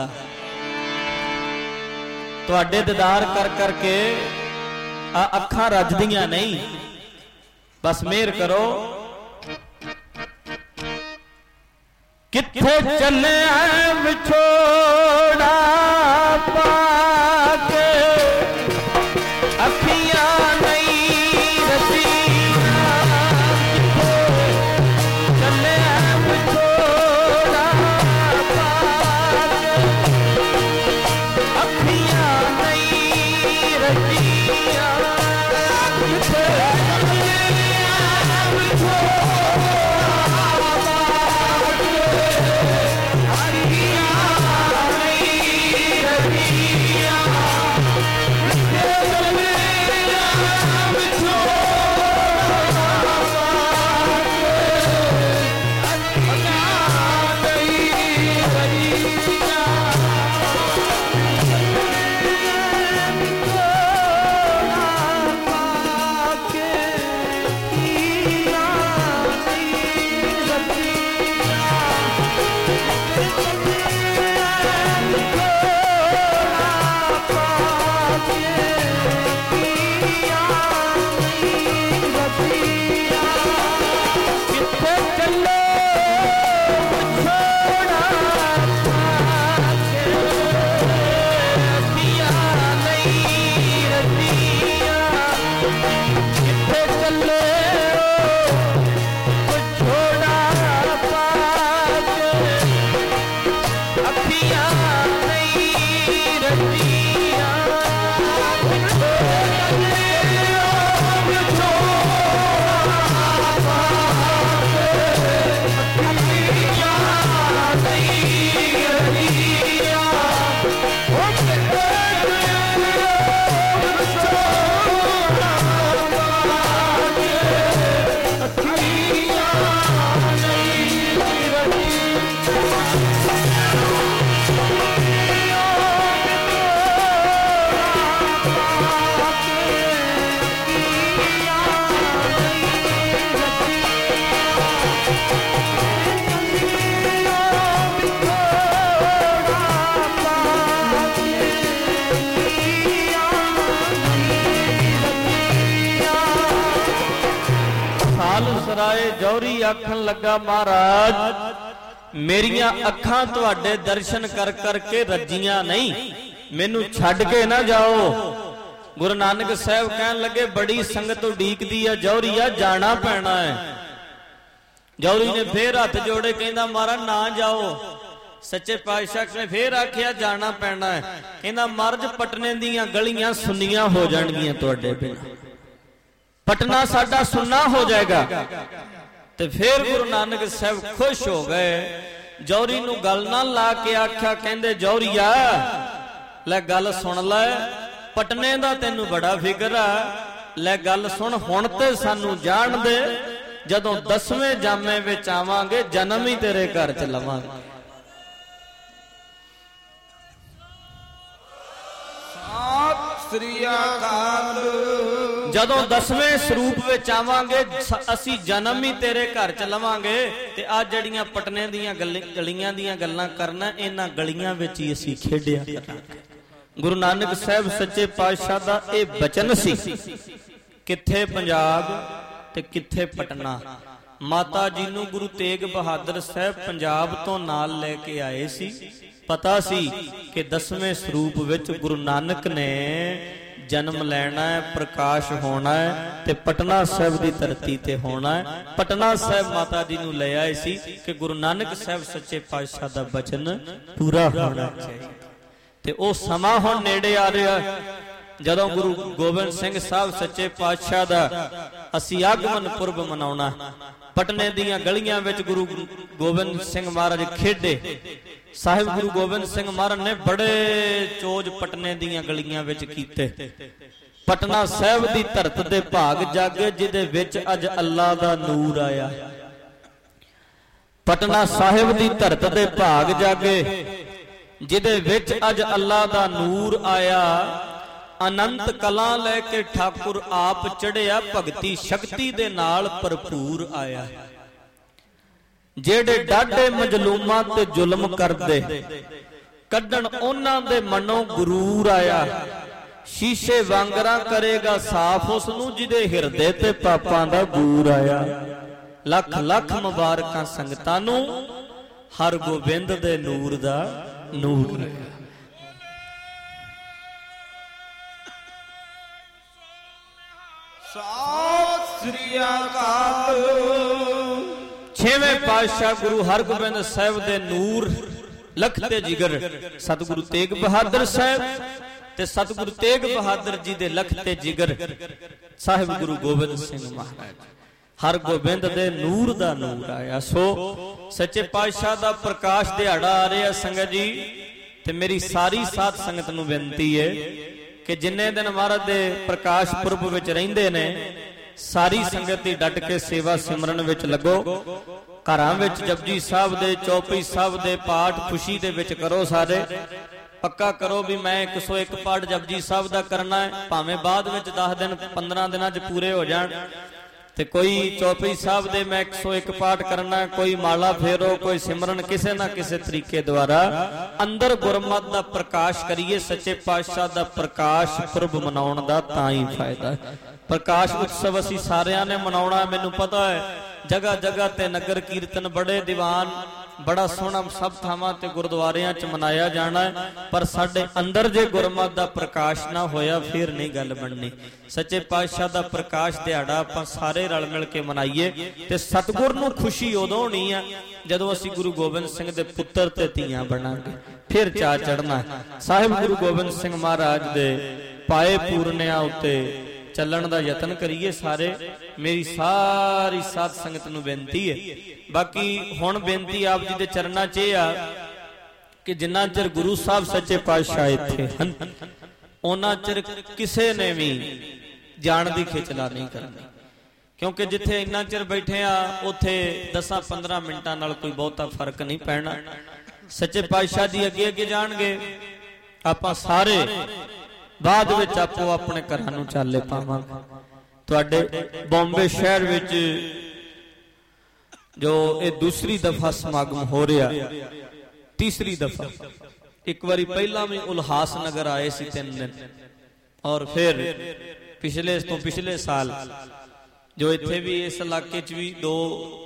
तुहाडे दीदार कर करके आ अखां रजदियां नहीं, बस मेहर करो। किथे चले विछोड़ा पाके अखियां नहीं रसीना। चले विछोड़ा पाके अखियां नहीं रसीना। किथे जौहरी आखन लगा महाराज मेरिया अखां तुहाडे दर्शन कर करके रजियां नहीं, मैनू छड्ड के ना जाओ। गुरु नानक साहब कहन लगे बड़ी संगत उडीकदी है जौहरीआ जाना पैना है। जौहरी ने फिर हथ जोड़े कहंदा महाराज ना जाओ। सच्चे पातशाह ने फिर आख्या जाना पैना है। कहंदा महाराज पटने दीयां गलियां सुन्नियां हो जाणगियां तुहाडे बिना, पटना साडा सुन्ना हो जाएगा। ते फिर गुरु नानक साहब खुश हो गए। जौहरी नूं गल ना ला के आख्या, कहंदे जौहरीआ ले गल सुन लै, पटने दा तैनू बड़ा फिकर आ, ले गल सुन हुण ते सानू जाण दे, जदों दसवें जामे विच आवांगे जन्म ही तेरे घर च लवांगे। सत श्री अकाल ਜਦੋਂ ਦਸਵੇਂ ਸਰੂਪ ਵਿੱਚ ਆਵਾਂਗੇ ਅਸੀਂ ਜਨਮ ਹੀ ਤੇਰੇ ਘਰ ਚ ਲਵਾਂਗੇ। ਤੇ ਆ ਜਿਹੜੀਆਂ ਪਟਨੇ ਦੀਆਂ ਗਲੀਆਂ ਦੀਆਂ ਗੱਲਾਂ ਕਰਨਾ, ਇਹਨਾਂ ਗਲੀਆਂ ਵਿੱਚ ਹੀ ਅਸੀਂ ਖੇਡਿਆ ਕਰਾਂਗੇ। ਗੁਰੂ ਨਾਨਕ ਸਾਹਿਬ ਸੱਚੇ ਪਾਤਸ਼ਾਹ ਦਾ ਇਹ ਬਚਨ ਸੀ। ਕਿੱਥੇ ਪੰਜਾਬ ਤੇ ਕਿੱਥੇ ਪਟਨਾ। ਮਾਤਾ ਜੀ ਨੂੰ ਗੁਰੂ ਤੇਗ ਬਹਾਦਰ ਸਾਹਿਬ ਪੰਜਾਬ ਤੋਂ ਨਾਲ ਲੈ ਕੇ ਆਏ ਸੀ। ਪਤਾ ਸੀ ਕਿ ਦਸਵੇਂ ਸਰੂਪ ਵਿੱਚ ਗੁਰੂ ਨਾਨਕ ਨੇ ਜਨਮ ਲੈਣਾ ਹੈ, ਪ੍ਰਕਾਸ਼ ਹੋਣਾ ਹੈ ਤੇ ਪਟਨਾ ਸਾਹਿਬ ਦੀ ਧਰਤੀ ਤੇ ਹੋਣਾ ਹੈ। ਪਟਨਾ ਸਾਹਿਬ ਮਾਤਾ ਜੀ ਨੂੰ ਲੈ ਆਏ ਸੀ ਕਿ ਗੁਰੂ ਨਾਨਕ ਸਾਹਿਬ ਸੱਚੇ ਪਾਤਸ਼ਾਹ ਦਾ ਬਚਨ ਪੂਰਾ ਹੋਣਾ ਚਾਹੀਦਾ। ਤੇ ਉਹ ਸਮਾਂ ਹੁਣ ਨੇੜੇ ਆ ਰਿਹਾ ਜਦੋਂ ਗੁਰੂ ਗੋਬਿੰਦ ਸਿੰਘ ਸਾਹਿਬ ਸੱਚੇ ਪਾਤਸ਼ਾਹ ਦਾ ਅਸੀਂ ਆਗਮਨ ਪੁਰਬ ਮਨਾਉਣਾ। ਪਟਨੇ ਦੀਆਂ ਗਲੀਆਂ ਵਿੱਚ ਗੁਰੂ ਗੋਬਿੰਦ ਸਿੰਘ ਮਹਾਰਾਜ ਖੇਡੇ। ਸਾਹਿਬ ਗੁਰੂ ਗੋਬਿੰਦ ਸਿੰਘ ਮਹਾਰਾਜ ਨੇ ਬੜੇ ਚੋਜ ਪਟਨੇ ਦੀਆਂ ਗਲੀਆਂ ਵਿੱਚ ਕੀਤੇ। ਪਟਨਾ ਸਾਹਿਬ ਦੀ ਧਰਤ ਦੇ ਭਾਗ ਜਾਗੇ ਜਿਹਦੇ ਵਿੱਚ ਅੱਜ ਅੱਲਾ ਦਾ ਨੂਰ ਆਇਆ। ਪਟਨਾ ਸਾਹਿਬ ਦੀ ਧਰਤ ਦੇ ਭਾਗ ਜਾਗੇ ਜਿਹਦੇ ਵਿੱਚ ਅੱਜ ਅੱਲਾ ਦਾ ਨੂਰ ਆਇਆ। ਅਨੰਤ ਕਲਾ ਲੈ ਕੇ ਠਾਕੁਰ ਆਪ ਚੜਿਆ, ਭਗਤੀ ਸ਼ਕਤੀ ਦੇ ਨਾਲ ਭਰਪੂਰ ਆਇਆ। ਜਿਹੜੇ ਡਾਢੇ ਮਜਲੂਮਾਂ ਤੇ ਜ਼ੁਲਮ ਕਰਦੇ ਕੱਢਣ ਉਹਨਾਂ ਦੇ ਮਨੋਂ ਗਰੂਰ ਆਇਆ। ਸ਼ੀਸ਼ੇ ਵਾਂਗਰਾ ਕਰੇਗਾ ਸਾਫ਼ ਉਸ ਨੂੰ ਜਿਹਦੇ ਹਿਰਦੇ ਤੇ ਪਾਪਾਂ ਦਾ ਬੂਰ ਆਇਆ। ਲੱਖ ਲੱਖ ਮੁਬਾਰਕਾਂ ਸੰਗਤਾਂ ਨੂੰ ਹਰ ਗੋਬਿੰਦ ਦੇ ਨੂਰ ਦਾ ਨੂਰ ਆਇਆ। ਸਤਿ ਸ੍ਰੀ ਅਕਾਲ। ਛੇਵੇਂ ਪਾਤਸ਼ਾਹ ਗੁਰੂ ਹਰਗੋਬਿੰਦ ਸਾਹਿਬ ਦੇ ਨੂਰ ਲਖ ਤੇ ਜਿਗਰ ਸਤਿਗੁਰੂ ਤੇਗ ਬਹਾਦਰ ਸਾਹਿਬ ਤੇ ਸਤਿਗੁਰੂ ਤੇਗ ਬਹਾਦਰ ਜੀ ਦੇ ਲਖ ਤੇ ਜਿਗਰ ਸਾਹਿਬ ਗੁਰੂ ਗੋਬਿੰਦ ਸਿੰਘ ਮਹਾਰਾਜ ਹਰਗੋਬਿੰਦ ਦੇ ਨੂਰ ਦਾ ਨੂਰ ਆਇਆ। ਸੋ ਸੱਚੇ ਪਾਤਸ਼ਾਹ ਦਾ ਪ੍ਰਕਾਸ਼ ਦਿਹਾੜਾ ਆ ਰਿਹਾ ਸੰਗਤ ਜੀ। ਤੇ ਮੇਰੀ ਸਾਰੀ ਸਾਧ ਸੰਗਤ ਨੂੰ ਬੇਨਤੀ ਹੈ ਕਿ ਜਿੰਨੇ ਦਿਨ ਮਹਾਰਾਜ ਦੇ ਪ੍ਰਕਾਸ਼ ਪੁਰਬ ਵਿੱਚ ਰਹਿੰਦੇ ਨੇ ਸਾਰੀ ਸੰਗਤ ਦੀ ਡਟ ਕੇ ਸੇਵਾ ਸਿਮਰਨ ਵਿੱਚ ਲੱਗੋ। ਘਰਾਂ ਵਿੱਚ ਜਪਜੀ ਸਾਹਿਬ ਦੇ ਚੌਪਈ ਸਾਹਿਬ ਦੇ ਪਾਠ ਖੁਸ਼ੀ ਦੇ ਵਿੱਚ ਕਰੋ। ਸਾਰੇ ਪੱਕਾ ਕਰੋ ਵੀ ਮੈਂ ਇੱਕ ਸੌ ਇੱਕ ਪਾਠ ਜਪਜੀ ਸਾਹਿਬ ਦਾ ਕਰਨਾ ਹੈ, ਭਾਵੇਂ ਬਾਅਦ ਵਿੱਚ ਦਸ ਦਿਨ ਪੰਦਰਾਂ ਦਿਨਾਂ 'ਚ ਪੂਰੇ ਹੋ ਜਾਣ। ਤੇ ਕੋਈ ਚੌਪਈ ਸਾਹਿਬ ਦੇ ਮੈਂ ਇੱਕ ਸੌ ਇੱਕ ਪਾਠ ਕਰਨਾ, ਕੋਈ ਮਾਲਾ ਫੇਰੋ, ਕੋਈ ਸਿਮਰਨ, ਕਿਸੇ ਨਾ ਕਿਸੇ ਤਰੀਕੇ ਦੁਆਰਾ ਅੰਦਰ ਗੁਰਮਤਿ ਦਾ ਪ੍ਰਕਾਸ਼ ਕਰੀਏ। ਸੱਚੇ ਪਾਤਸ਼ਾਹ ਦਾ ਪ੍ਰਕਾਸ਼ ਪੁਰਬ ਮਨਾਉਣ ਦਾ ਤਾਂ ਹੀ ਫਾਇਦਾ ਹੈ। ਪ੍ਰਕਾਸ਼ ਉਤਸਵ ਅਸੀਂ ਸਾਰਿਆਂ ਨੇ ਮਨਾਉਣਾ। ਮੈਨੂੰ ਪਤਾ ਹੈ ਜਗ੍ਹਾ ਜਗ੍ਹਾ ਤੇ ਨਗਰ ਕੀਰਤਨ ਬੜੇ ਦੀਵਾਨ ਬੜਾ ਸੋਹਣਾ ਸਭ ਥਾਵਾਂ ਤੇ ਗੁਰਦੁਆਰਿਆਂ 'ਚ ਮਨਾਇਆ ਜਾਣਾ ਹੈ, ਪਰ ਸਾਡੇ ਅੰਦਰ ਜੇ ਗੁਰਮਤਿ ਦਾ ਪ੍ਰਕਾਸ਼ ਨਾ ਹੋਇਆ ਫਿਰ ਨਹੀਂ ਗੱਲ ਬਣਨੀ। ਸੱਚੇ ਪਾਤਸ਼ਾਹ ਦਾ ਪ੍ਰਕਾਸ਼ ਦਿਹਾੜਾ ਆਪਾਂ ਸਾਰੇ ਰਲ ਮਿਲ ਕੇ ਮਨਾਈਏ। ਤੇ ਸਤਿਗੁਰ ਨੂੰ ਖੁਸ਼ੀ ਉਦੋਂ ਹੋਣੀ ਆ ਜਦੋਂ ਅਸੀਂ ਗੁਰੂ ਗੋਬਿੰਦ ਸਿੰਘ ਦੇ ਪੁੱਤਰ ਤੇ ਧੀਆਂ ਬਣਾਂਗੇ, ਫਿਰ ਚਾਅ ਚੜਨਾ। ਸਾਹਿਬ ਗੁਰੂ ਗੋਬਿੰਦ ਸਿੰਘ ਮਹਾਰਾਜ ਦੇ ਪਾਏ ਪੂਰਨਿਆਂ ਉੱਤੇ ਚੱਲਣ ਦਾ ਯਤਨ ਕਰੀਏ ਸਾਰੇ। ਮੇਰੀ ਸਾਰੀ ਸਾਧ ਸੰਗਤ ਨੂੰ ਬੇਨਤੀ ਹੈ। ਬਾਕੀ ਹੁਣ ਬੇਨਤੀ ਆਪ ਜੀ ਦੇ ਚਰਨਾਂ 'ਚ ਇਹ ਆ ਕਿ ਜਿੰਨਾ ਚਿਰ ਗੁਰੂ ਸਾਹਿਬ ਸੱਚੇ ਪਾਤਸ਼ਾਹ ਇੱਥੇ ਹਨ ਉਹਨਾਂ ਚਿਰ ਕਿਸੇ ਨੇ ਵੀ ਜਾਣ ਦੀ ਖੇਚਲਾ ਨਹੀਂ ਕਰਨੀ, ਕਿਉਂਕਿ ਜਿੱਥੇ ਇੰਨਾ ਚਿਰ ਬੈਠੇ ਆ ਉੱਥੇ ਦਸਾਂ ਪੰਦਰਾਂ ਮਿੰਟਾਂ ਨਾਲ ਕੋਈ ਬਹੁਤਾ ਫਰਕ ਨਹੀਂ ਪੈਣਾ। ਸੱਚੇ ਪਾਤਸ਼ਾਹ ਜੀ ਅੱਗੇ ਅੱਗੇ ਜਾਣਗੇ, ਆਪਾਂ ਸਾਰੇ ਬਾਅਦ ਵਿੱਚ ਆਪੋ ਆਪਣੇ ਘਰਾਂ ਨੂੰ ਚਾਲੇ ਪਾਵਾਂਗੇ। ਤੁਹਾਡੇ ਬੰਬੇ ਸ਼ਹਿਰ ਵਿੱਚ ਜੋ ਇਹ ਦੂਸਰੀ ਦਫਾ ਸਮਾਗਮ ਹੋ ਰਿਹਾ, ਤੀਸਰੀ ਦਫਾ। ਇੱਕ ਵਾਰੀ ਪਹਿਲਾਂ ਵੀ ਉਲਹਾਸ ਨਗਰ ਆਏ ਸੀ ਤਿੰਨ ਦਿਨ, ਔਰ ਫਿਰ ਪਿਛਲੇ ਤੋਂ ਪਿਛਲੇ ਸਾਲ ਜੋ ਇੱਥੇ ਵੀ ਇਸ ਇਲਾਕੇ 'ਚ ਵੀ ਦੋ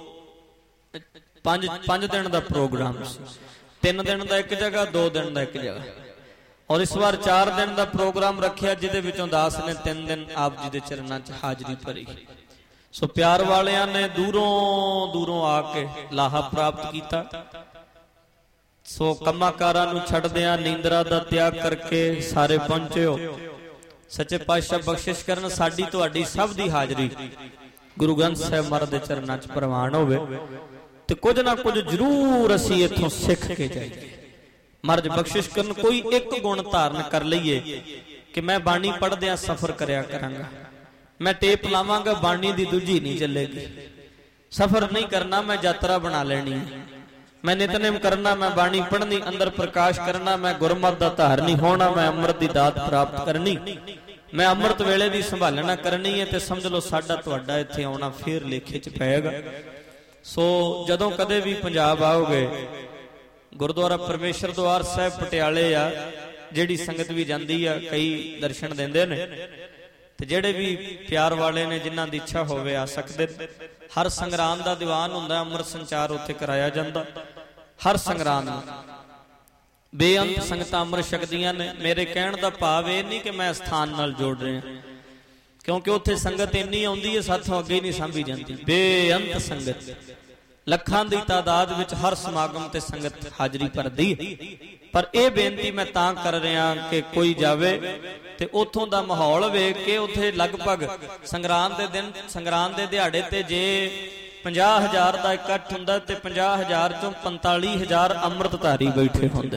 ਪੰਜ ਪੰਜ ਦਿਨ ਦਾ ਪ੍ਰੋਗਰਾਮ ਸੀ। ਤਿੰਨ ਦਿਨ ਦਾ ਇੱਕ ਜਗ੍ਹਾ, ਦੋ ਦਿਨ ਦਾ ਇੱਕ ਜਗ੍ਹਾ, ਔਰ ਇਸ ਵਾਰ ਚਾਰ ਦਿਨ ਦਾ ਪ੍ਰੋਗਰਾਮ ਰੱਖਿਆ ਜਿਹਦੇ ਵਿੱਚੋਂ ਦਾਸ ਨੇ ਤਿੰਨ ਦਿਨ ਆਪ ਜੀ ਦੇ ਚਰਨਾਂ 'ਚ ਹਾਜ਼ਰੀ ਭਰੀ। ਸੋ ਪਿਆਰ ਵਾਲਿਆਂ ਨੇ ਦੂਰੋਂ ਦੂਰੋਂ ਆ ਕੇ ਲਾਹਾ ਪ੍ਰਾਪਤ ਕੀਤਾ। ਸੋ ਕੰਮਾਕਾਰਾਂ ਨੂੰ ਛੱਡਦਿਆਂ ਨੀਂਦਰਾ ਦਾ ਤਿਆਗ ਕਰਕੇ ਸਾਰੇ ਪਹੁੰਚੇ ਹੋ। ਸੱਚੇ ਪਾਤਸ਼ਾਹ ਬਖਸ਼ਿਸ਼ ਕਰਨ ਸਾਡੀ ਤੁਹਾਡੀ ਸਭ ਦੀ ਹਾਜ਼ਰੀ ਗੁਰੂ ਗ੍ਰੰਥ ਸਾਹਿਬ ਮਹਾਰਾਜ ਦੇ ਚਰਨਾਂ 'ਚ ਪ੍ਰਵਾਨ ਹੋਵੇ ਤੇ ਕੁਝ ਨਾ ਕੁਝ ਜ਼ਰੂਰ ਅਸੀਂ ਇੱਥੋਂ ਸਿੱਖ ਕੇ ਜਾਈਏ। ਮਹਾਰਾਜ ਬਖਸ਼ਿਸ਼ ਕਰਨ ਕੋਈ ਇੱਕ ਗੁਣ ਧਾਰਨ ਕਰ ਲਈਏ ਕਿ ਮੈਂ ਬਾਣੀ ਪੜ੍ਹਦਿਆਂ ਸਫ਼ਰ ਕਰਿਆ ਕਰਾਂਗਾ, ਮੈਂ ਟੇਪ ਲਾਵਾਂਗਾ, ਬਾਣੀ ਦੀ ਦੂਜੀ ਨਹੀਂ ਚੱਲੇਗੀ। ਸਫ਼ਰ ਨਹੀਂ ਕਰਨਾ, ਮੈਂ ਯਾਤਰਾ ਬਣਾ ਲੈਣੀ ਹੈ। ਮੈਂ ਨਿਤਨੇਮ ਕਰਨਾ, ਮੈਂ ਬਾਣੀ ਪੜ੍ਹਨੀ, ਅੰਦਰ ਪ੍ਰਕਾਸ਼ ਕਰਨਾ, ਮੈਂ ਗੁਰਮਤਿ ਦਾ ਧਾਰਨੀ ਹੋਣਾ, ਮੈਂ ਅੰਮ੍ਰਿਤ ਦੀ ਦਾਤ ਪ੍ਰਾਪਤ ਕਰਨੀ। मैं अमृत वेले की संभालना करनी है, तो समझ लो साडा तुहाडा इत्थे आउणा फिर लेखे च पएगा। सो जदों कदे भी पंजाब आओगे, गुरुद्वारा परमेश्वर द्वार साहिब पटियाले आ, जिहड़ी संगत भी जांदी आ, कई दर्शन देंदे ने, ते जिहड़े भी प्यार वाले ने जिन्हां दी इच्छा होवे आ सकदे। हर संग्राम दा दीवान हुंदा, अमृत संचार उत्थे कराया जांदा। हर संग्राम बेअंत संगतां अमृत छकदियां ने। मेरे कहण दा भाव ये नहीं कि मैं स्थान नाल जोड़ रहा, क्योंकि उत्थे संगत इन्नी आउंदी है साथों अगे नहीं सांभी जाती। बेअंत संगत, लखां दी तादाद विच हर समागम ते संगत हाजरी भरदी है। पर यह बेनती मैं तां कर रहा कि कोई जावे ते उत्थों दा माहौल वेख के, उत्थे लगभग संग्राम दे दिन, संग्राम दे दिहाड़े ते जे पंजाह हजार का इकट्ठ हुंदा ते पंजाह हजार चों पंताली हजार अमृतधारी बैठे होंदे।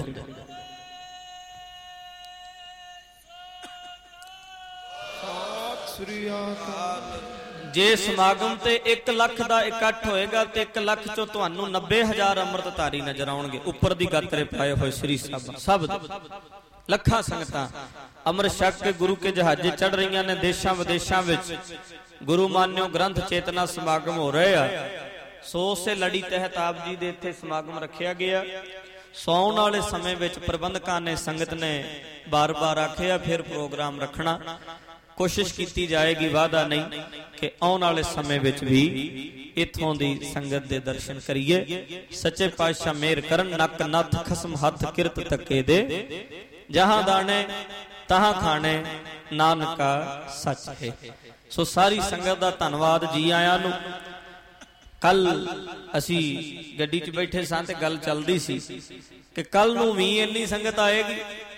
जे समागम ते एक लख का इकट्ठ होएगा तो एक लख चो तुहानू नब्बे हजार अमृतधारी नजर आउणगे। उपर दी गात्रे पाए हुए श्री साहब सब लखा संगतां अमृत छक के गुरु के जहाजे चढ़ रही ने। देशां विदेशां विच गुरु मान्यो ग्रंथ चेतना समागम हो रहे हैं। सो उसे लड़ी तहत आप जी दे इत्थे समागम रखिया गया। सौण वाले समय विच प्रबंधकां ने, संगत ने बार बार आखिया फिर प्रोग्राम रखना। कोशिश की जाएगी, वादा नहीं कि आने वाले समय विच भी इत्थों दी संगत दे दर्शन करिए। सच्चे पातशाह मेहर करन, नक नथ खसम हथ किरत तके दे, जहां दाने तहां खाने नानका सच है। सो सारी संगत दा धन्नवाद जी आयां नूं। कल असी गड्डी च बैठे सां ते गल चलदी सी कि कल नूं भी इन्नी संगत आएगी।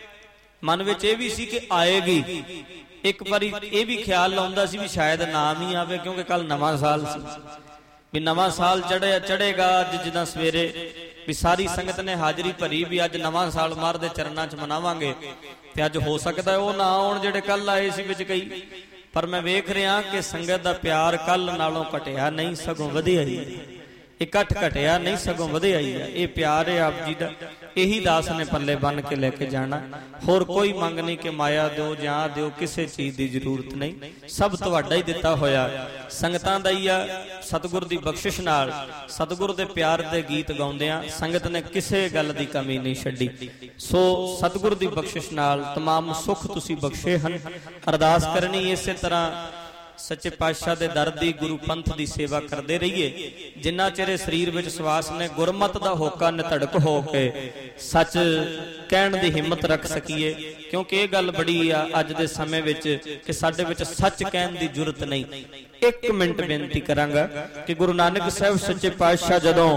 मन विच इह भी सी कि आएगी। एक बारी यह भी ख्याल आउंदा सी भी शायद नाम ही आवे, क्योंकि कल नवां साल सी, भी नवां साल चढ़े चढ़ेगा अज जिदा सवेरे भी सारी संगत ने हाजरी भरी भी अज नवां साल मार दे चरनां च मनावांगे, ते अज हो सकदा है वो ना आउण जिहड़े कल आए सी विच कई। पर मैं वेख रहा कि संगत दा प्यार कल नालों घटिया नहीं, सगों वधिया ही। इकट्ठ घटिया नहीं, सगों वधिया ही है। ये प्यार है आप जी का, यही दास ने पल्ले बन के लेके जाना। होर कोई मंग नहीं कि माया दो जां दो, किसी चीज की जरूरत नहीं, सब तुहाडा ही दिता होया, संगतां दा ही आ। सतगुर दी बख्शिश नाल, सतगुर दे प्यार दे गीत गाउंदियां संगत ने किसी गल दी कमी नहीं छड्डी। सो सतगुर दी बख्शिश नाल तमाम सुख तुसीं बख्शे हन। अरदास करनी इसे तरह सच्चे पातशाह दे दर दी, गुरु पंथ दी सेवा करते रहिए। जिन्ना चेरे शरीर विच सवास ने, गुरमत दा होका निधड़क हो के सच कहण दी हिम्मत रख सकीए। क्योंकि ये गल बड़ी आ अज दे समय विच कि साडे विच सच कहण दी जुरत नहीं। एक मिनट बेनती करांगा कि गुरु नानक साहिब सच्चे पातशाह जदों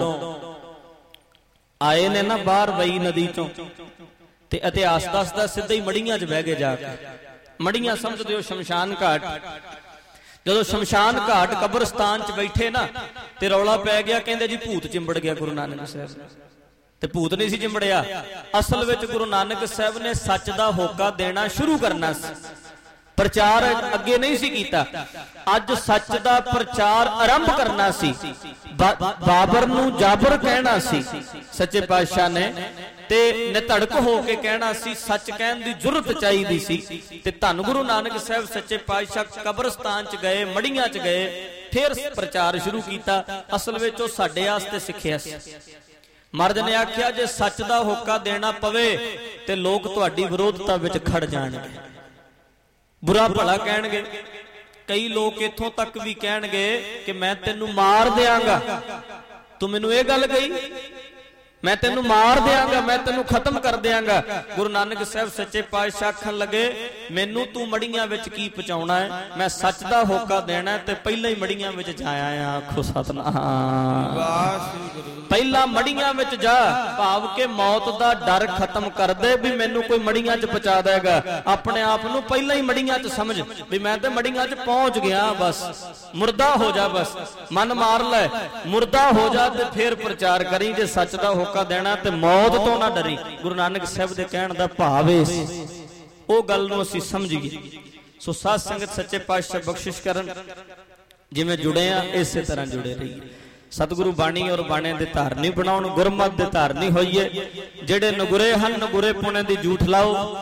आए ने ना बाहर वई नदी चों, ते इतिहास दसदा सीधा ही मड़ियां च बह गए जाके। मड़ियां समझदे हो शमशान घाट। जदों शमशान घाट कब्रस्तान च बैठे ना, ते रौला पै गया, कहंदे जी भूत चिंबड़ गया गुरु नानक साहब। ते भूत नहीं सी चिंबड़िया, असल विच गुरु नानक साहब ने सच दा होका देना शुरू करना सी। प्रचार अगे नहीं सी कीता, अज सच दा प्रचार आरंभ करना सी। बा, बाबर नूं जाबर कहना सी सच्चे पातशाह ने, ते निधड़क हो के कहना सी, सच कहण दी जुरत चाहिदी सी। ते धन गुरु नानक साहब सच्चे पातशाह कब्रस्तान च गए, मड़ियां च गए, फिर प्रचार शुरू किया। असल विच ओह साडे वास्ते सिੱਖਿਆ सी। महाराज ने आख्या जे सच दा होका देना पवे ते लोग तुहाडी विरोधता विच खड़ जाणगे, बुरा भला कहणगे। कई लोग इत्थों तक भी कहणगे कि मैं तेनू मार देंगा, तू मैनू ये गल कही, मैं तेनू मार देंगा, मैं तेनू खत्म कर देंगा। गुरु नानक साहब सच्चे पातशाह आखन लगे, मैनू तू मड़ियां विच की पहुंचाउणा है, मैं सच दा होका देना है, ते पहला ही मड़ियां विच जाया आ। आखो सतनाम, पहला मड़ियां विच जा, भाव के मौत दा डर खत्म कर दे भी मैनू कोई मड़ियां च पहुंचा देगा। अपने आप नू पहला ही मड़ियां च समझ भी मैं ते मड़ियां च पहुंच गया, बस मुर्दा हो जा, बस मन मार ले, मुर्दा हो जा, ते फिर प्रचार करी। जे सच दा होका देना ते मौत तो ना डरी। गुरु नानक साहब दे कहण दा भाव है ओ गल नूं असीं समझीए। सो साध संगत सच्चे पातशाह बख्शिश करन, जिवें जुड़े आ इसे तरह जुड़े रहिए। सतगुरु बाणी और बाणे दे धारनी बनाउण, गुरमत दे धारनी होइए। जेड़े नगुरे हन नगुरे पुणे दी झूठ लाओ,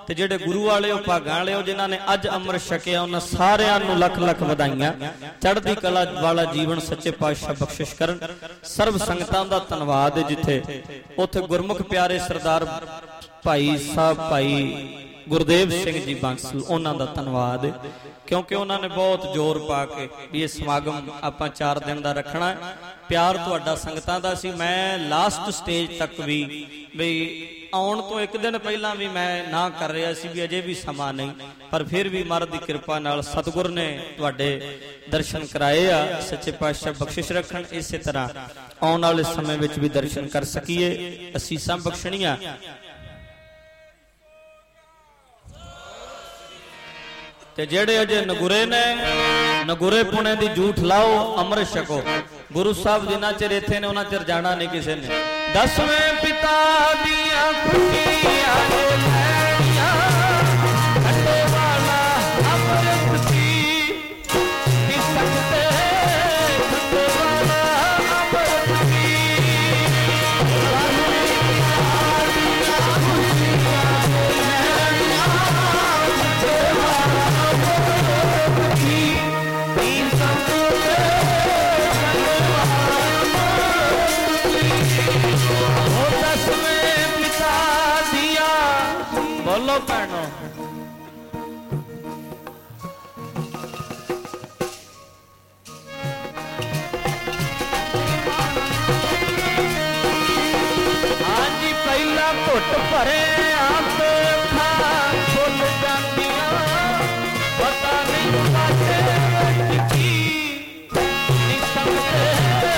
ਤੇ ਜਿਹੜੇ ਗੁਰੂ ਵਾਲੇ ਉਹ ਭਾਗਾਂ ਵਾਲੇ ਉਹ ਜਿਨ੍ਹਾਂ ਨੇ ਅੱਜ ਅੰਮ੍ਰਿਤ ਛਕਿਆ ਉਹਨਾਂ ਸਾਰਿਆਂ ਨੂੰ ਲੱਖ ਲੱਖ ਵਧਾਈਆਂ। ਚੜ੍ਹਦੀ ਕਲਾ ਵਾਲਾ ਜੀਵਨ ਸੱਚੇ ਪਾਤਸ਼ਾਹ ਬਖਸ਼ਿਸ਼ ਕਰਨ। ਸਰਬ ਸੰਗਤਾਂ ਦਾ ਧੰਨਵਾਦ ਹੈ ਜਿੱਥੇ ਉੱਥੇ ਗੁਰਮੁਖ ਪਿਆਰੇ ਸਰਦਾਰ ਭਾਈ ਸਾਹਿਬ ਭਾਈ ਗੁਰਦੇਵ ਸਿੰਘ ਜੀ ਬਾਂਸਲ ਉਹਨਾਂ ਦਾ ਧੰਨਵਾਦ ਹੈ ਕਿਉਂਕਿ ਉਹਨਾਂ ਨੇ ਬਹੁਤ ਜ਼ੋਰ ਪਾ ਕੇ ਵੀ ਇਹ ਸਮਾਗਮ ਆਪਾਂ ਚਾਰ ਦਿਨ ਦਾ ਰੱਖਣਾ ਹੈ। ਪਿਆਰ ਤੁਹਾਡਾ ਸੰਗਤਾਂ ਦਾ ਸੀ। ਮੈਂ ਲਾਸਟ ਸਟੇਜ ਤੱਕ ਵੀ ਵੀ ਆਉਣ ਤੋਂ ਇੱਕ ਦਿਨ ਪਹਿਲਾਂ ਵੀ ਮੈਂ ਨਾ ਕਰ ਰਿਹਾ ਸੀ ਵੀ ਅਜੇ ਵੀ ਸਮਾਂ ਨਹੀਂ, ਪਰ ਫਿਰ ਵੀ ਮਹਾਰਾਜ ਦੀ ਕਿਰਪਾ ਨਾਲ ਸਤਿਗੁਰ ਨੇ ਤੁਹਾਡੇ ਦਰਸ਼ਨ ਕਰਾਏ ਆ। ਸੱਚੇ ਪਾਤਸ਼ਾਹ ਬਖਸ਼ਿਸ਼ ਰੱਖਣ, ਇਸੇ ਤਰ੍ਹਾਂ ਆਉਣ ਵਾਲੇ ਸਮੇਂ ਵਿੱਚ ਵੀ ਦਰਸ਼ਨ ਕਰ ਸਕੀਏ, ਅਸੀਸਾਂ ਬਖਸ਼ਣੀਆਂ। ਤੇ ਜਿਹੜੇ ਅਜੇ ਨਗੁਰੇ ਨੇ ਨਗੁਰੇ ਪੁਣੇ ਦੀ ਝੂਠ ਲਾਓ, ਅੰਮ੍ਰਿਤ ਛਕੋ। ਗੁਰੂ ਸਾਹਿਬ ਜਿੰਨਾ ਚਿਰ ਇੱਥੇ ਨੇ ਉਹਨਾਂ ਚਿਰ ਜਾਣਾ ਨਹੀਂ ਕਿਸੇ ਨੇ। ਦਸਵੇਂ ਪਿਤਾ ਦੀਆਂ ਖੁਸ਼ੀਆਂ ਨੇ ਲੈਣੀਆਂ, ਖੰਡੇ ਵਾਲਾ ਅੰਮ੍ਰਿਤ ਦੀ ਦੀ ਸਕਤੇ, ਖੰਡੇ ਵਾਲਾ ਅੰਮ੍ਰਿਤ ਦੀ ਬੋਲੋ ਭੈਣੋ। ਹਾਂਜੀ ਪਹਿਲਾ ਘੁੱਟ ਭਰੇ ਆਪ ਅੱਖਾਂ ਖੁੱਲ ਜਾਂਦੀਆਂ, ਪਤਾ ਨਹੀਂ ਸਾਡੇ ਵਿੱਚ ਕੀ ਨਹੀਂ ਸਕਦੇ,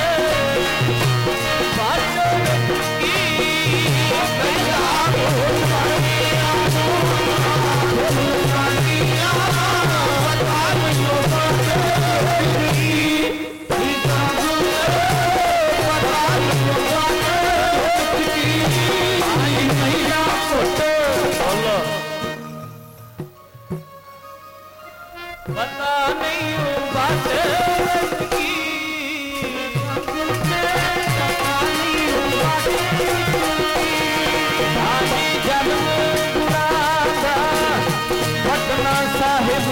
ਬਾਜੋ ਵਿੱਚ ਕੀ ਪਹਿਲਾ ਘੁੱਟ ਭਰੇ पता नहीं बात की जन्म गुरादा पटना साहिब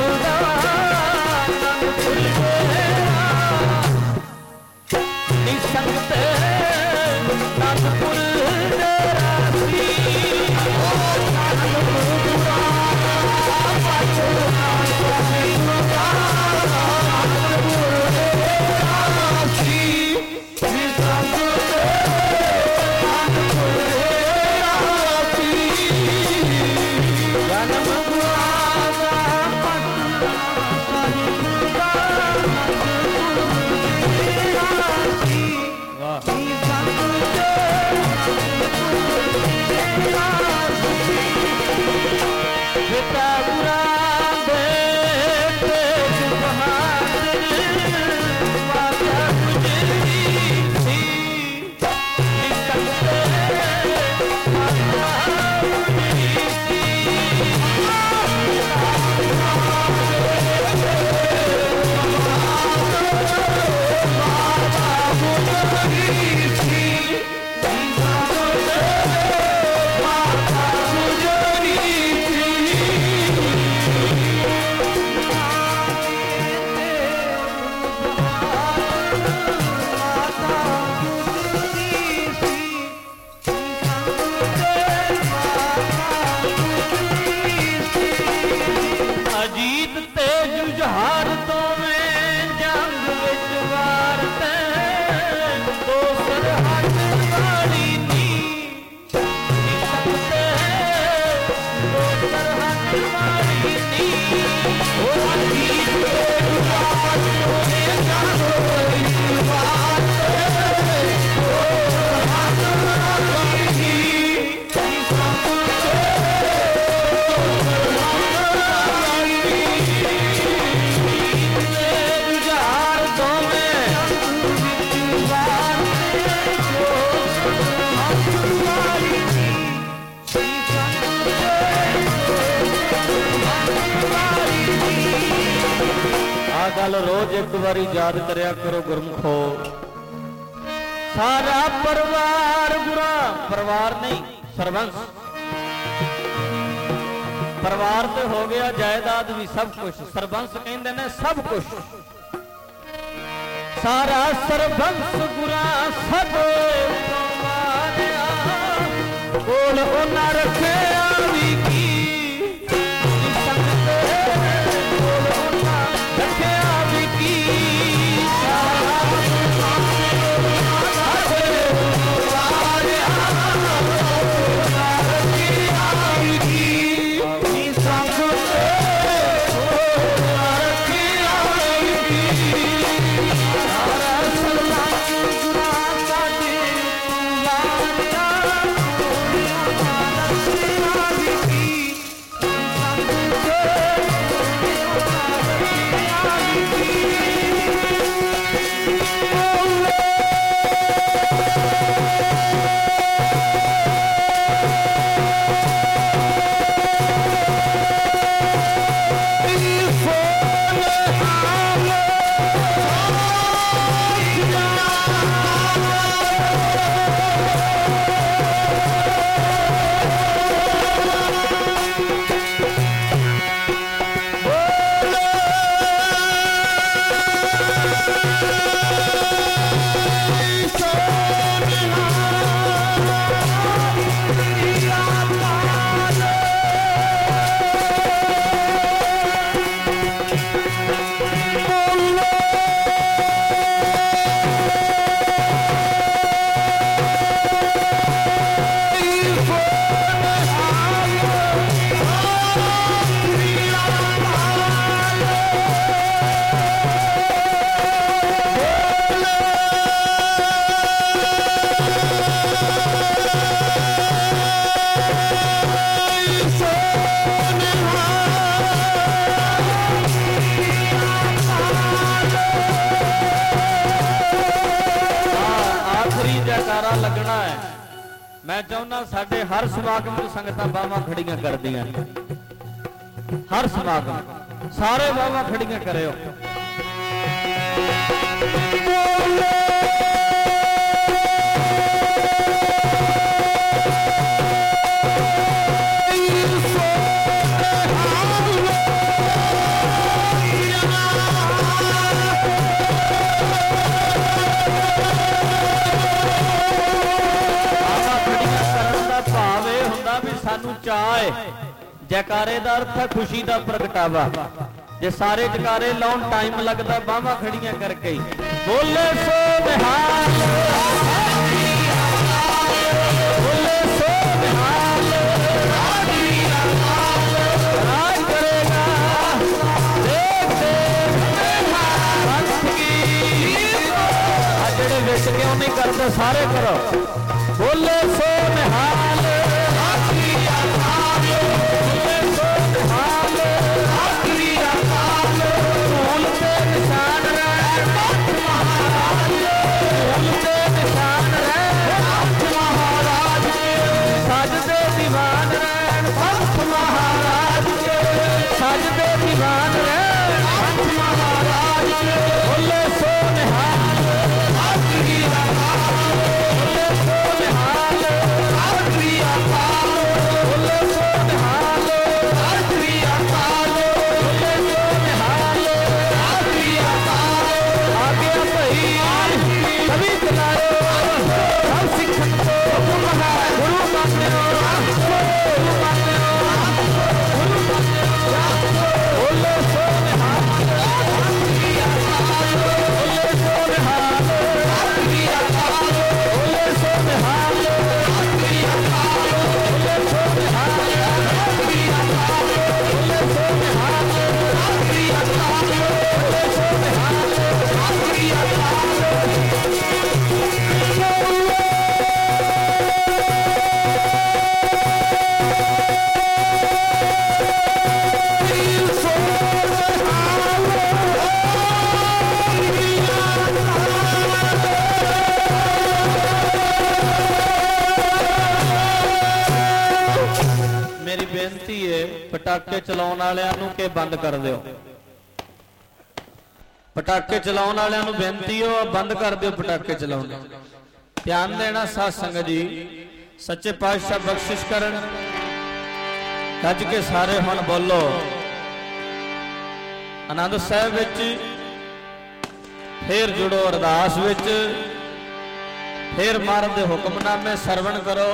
निसंगते नागपुर गल रोज एक बारी याद करया करो गुरमुखो, सारा परिवार गुरा परिवार नहीं सरबंस परिवार तो हो गया, जायदाद भी सब कुछ, सरबंस कहते ने सब कुछ, सारा सरबंस गुरा सदे कोल उन्हां रखिया भी की संगते कोल उन्हां रखिया भी की लगना है। मैं चाहना साडे हर समागम में संगतां बावां खड़ियां करदियां, हर समागम सारे बावां खड़ियां करियो। सानू चाहे जयकारे का अर्थ है खुशी का प्रगटावा, जे सारे जयकारे लाउन टाइम लगता बाहां खड़ियां करके ही बोले सो निहाल बोले सो निहाल राज करेगा देख देख जेड़े विच क्यों नहीं करते सारे करो बोले सो निहाल पटाके चलाउण वालियां नूं के बंद कर दिओ, पटाके चलाउण वालियां नूं बेनती हो बंद कर दिओ पटाके चलाउण। ध्यान देना साध संगत जी, सच्चे पातशाह बख्शिश करन ਗੱਜ ਕੇ ਸਾਰੇ ਹੁਣ ਬੋਲੋ। ਆਨੰਦ ਸਾਹਿਬ ਵਿੱਚ ਫੇਰ ਜੁੜੋ ਅਰਦਾਸ ਵਿੱਚ, ਫੇਰ ਮਹਾਰਾਜ ਦੇ ਹੁਕਮਨਾਮੇ ਸਰਵਣ ਕਰੋ,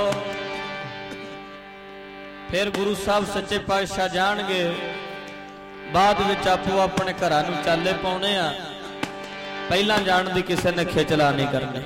ਫਿਰ ਗੁਰੂ ਸਾਹਿਬ ਸੱਚੇ ਪਾਤਸ਼ਾਹ ਜਾਣਗੇ। ਬਾਅਦ ਵਿੱਚ ਆਪੋ ਆਪਣੇ ਘਰਾਂ ਨੂੰ ਚਾਲੇ ਪਾਉਣੇ ਆ, ਪਹਿਲਾਂ ਜਾਣ ਦੀ ਕਿਸੇ ਨੇ ਖੇਚਲਾ ਨਹੀਂ ਕਰਨੀ।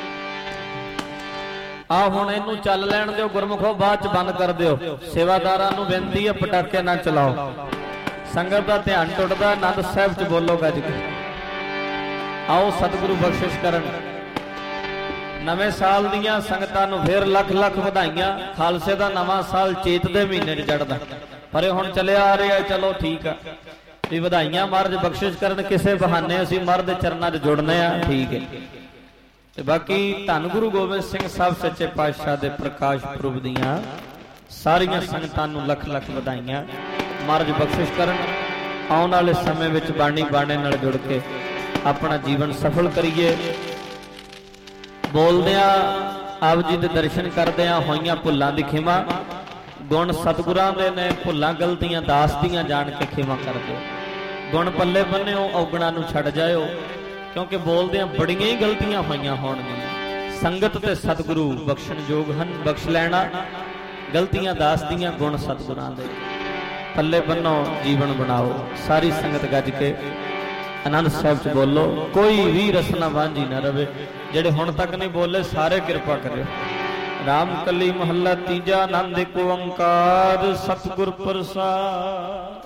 ਆ ਹੁਣ ਇਹਨੂੰ ਚੱਲ ਲੈਣ ਦਿਓ ਗੁਰਮੁਖੋ, ਬਾਅਦ ਚ ਬੰਦ ਕਰ ਦਿਓ। ਸੇਵਾਦਾਰਾਂ ਨੂੰ ਬੇਨਤੀ ਹੈ ਪਟਾਕੇ ਨਾ ਚਲਾਓ, ਸੰਗਤ ਦਾ ਧਿਆਨ ਟੁੱਟਦਾ। ਆਨੰਦ ਸਾਹਿਬ ਚ ਬੋਲੋ ਗੱਜ ਕੇ। ਆਓ ਸਤਿਗੁਰੂ ਬਖਸ਼ਿਸ਼ ਕਰਨ। ਨਵੇਂ ਸਾਲ ਦੀਆਂ ਸੰਗਤਾਂ ਨੂੰ ਫੇਰ ਲੱਖ ਲੱਖ ਵਧਾਈਆਂ। ਖਾਲਸੇ ਦਾ ਨਵਾਂ ਸਾਲ ਚੇਤ ਦੇ ਮਹੀਨੇ 'ਚ ਚੜ੍ਹਦਾ, ਪਰ ਇਹ ਹੁਣ ਚੱਲਿਆ ਆ ਰਿਹਾ। ਚਲੋ ਠੀਕ ਆ ਵੀ ਵਧਾਈਆਂ ਮਹਾਰਾਜ ਬਖਸ਼ਿਸ਼ ਕਰਨ। ਕਿਸੇ ਬਹਾਨੇ ਅਸੀਂ ਮਹਾਰਾਜ ਦੇ ਚਰਨਾਂ 'ਚ ਜੁੜਨੇ ਆ, ਠੀਕ ਹੈ। ਤੇ ਬਾਕੀ ਧੰਨ ਗੁਰੂ ਗੋਬਿੰਦ ਸਿੰਘ ਸਾਹਿਬ ਸੱਚੇ ਪਾਤਸ਼ਾਹ ਦੇ ਪ੍ਰਕਾਸ਼ ਪੁਰਬ ਦੀਆਂ ਸਾਰੀਆਂ ਸੰਗਤਾਂ ਨੂੰ ਲੱਖ ਲੱਖ ਵਧਾਈਆਂ। ਮਹਾਰਾਜ ਬਖਸ਼ਿਸ਼ ਕਰਨ। ਆਉਣ ਵਾਲੇ ਸਮੇਂ ਵਿੱਚ ਬਾਣੀ ਬਾਣੇ ਨਾਲ ਜੁੜ ਕੇ ਆਪਣਾ ਜੀਵਨ ਸਫਲ ਕਰੀਏ। ਬੋਲਦਿਆਂ ਆਪ ਜੀ ਦੇ ਦਰਸ਼ਨ ਕਰਦਿਆਂ ਹੋਈਆਂ ਭੁੱਲਾਂ ਦੀ ਖਿਮਾ। ਗੁਣ ਸਤਿਗੁਰਾਂ ਦੇ ਨੇ, ਭੁੱਲਾਂ ਗਲਤੀਆਂ ਦਾਸ ਦੀਆਂ ਜਾਣ ਕੇ ਖਿਮਾ ਕਰ ਦਿਓ। ਗੁਣ ਪੱਲੇ ਬੰਨਿਓ, ਔਗਣਾਂ ਨੂੰ ਛੱਡ ਜਾਇਓ, ਕਿਉਂਕਿ ਬੋਲਦਿਆਂ ਬੜੀਆਂ ਹੀ ਗਲਤੀਆਂ ਹੋਈਆਂ ਹੋਣਗੀਆਂ। ਸੰਗਤ ਤੇ ਸਤਿਗੁਰੂ ਬਖਸ਼ਣ ਯੋਗ ਹਨ, ਬਖਸ਼ ਲੈਣਾ। ਗਲਤੀਆਂ ਦਾਸ ਦੀਆਂ, ਗੁਣ ਸਤਿਗੁਰਾਂ ਦੇ। ਪੱਲੇ ਬੰਨੋ, ਜੀਵਨ ਬਣਾਓ। ਸਾਰੀ ਸੰਗਤ ਗੱਜ ਕੇ ਆਨੰਦ ਸਾਹਿਬ ਚ ਬੋਲੋ। ਕੋਈ ਵੀ ਰਸਨਾ ਵਾਂਝੀ ਨਾ ਰਵੇ। ਜਿਹੜੇ ਹੁਣ ਤੱਕ ਨਹੀਂ ਬੋਲੇ ਸਾਰੇ ਕਿਰਪਾ ਕਰਿਓ। ਰਾਮ ਕਲੀ ਮਹੱਲਾ ਤੀਜਾ। ਆਨੰਦ ਇੱਕ ਓੰਕਾਰ ਸਤਿਗੁਰ ਪ੍ਰਸਾਦ।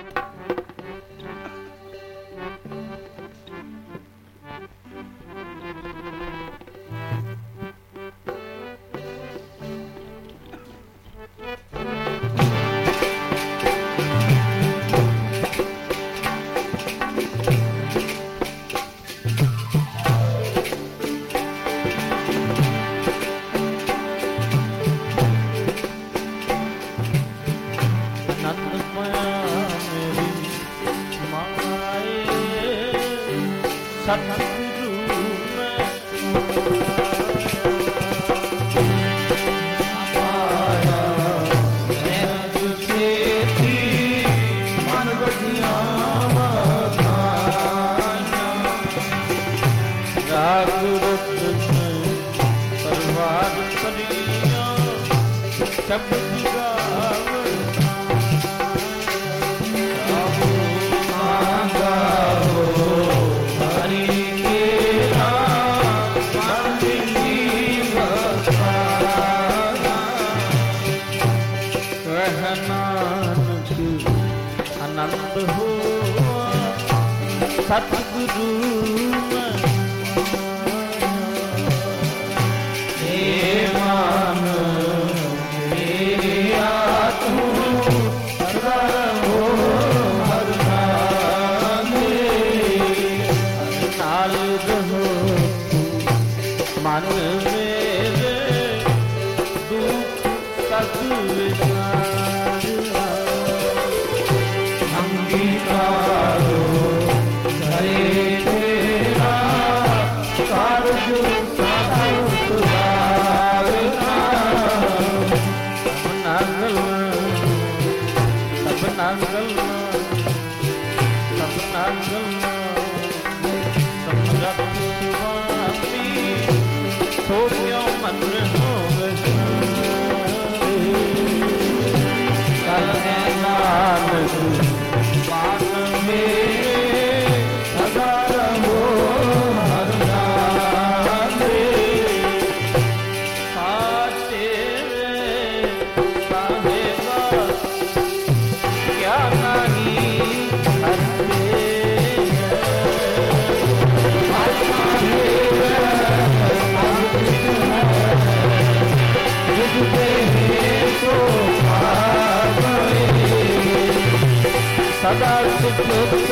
ਸਦਾ ਸੁਖ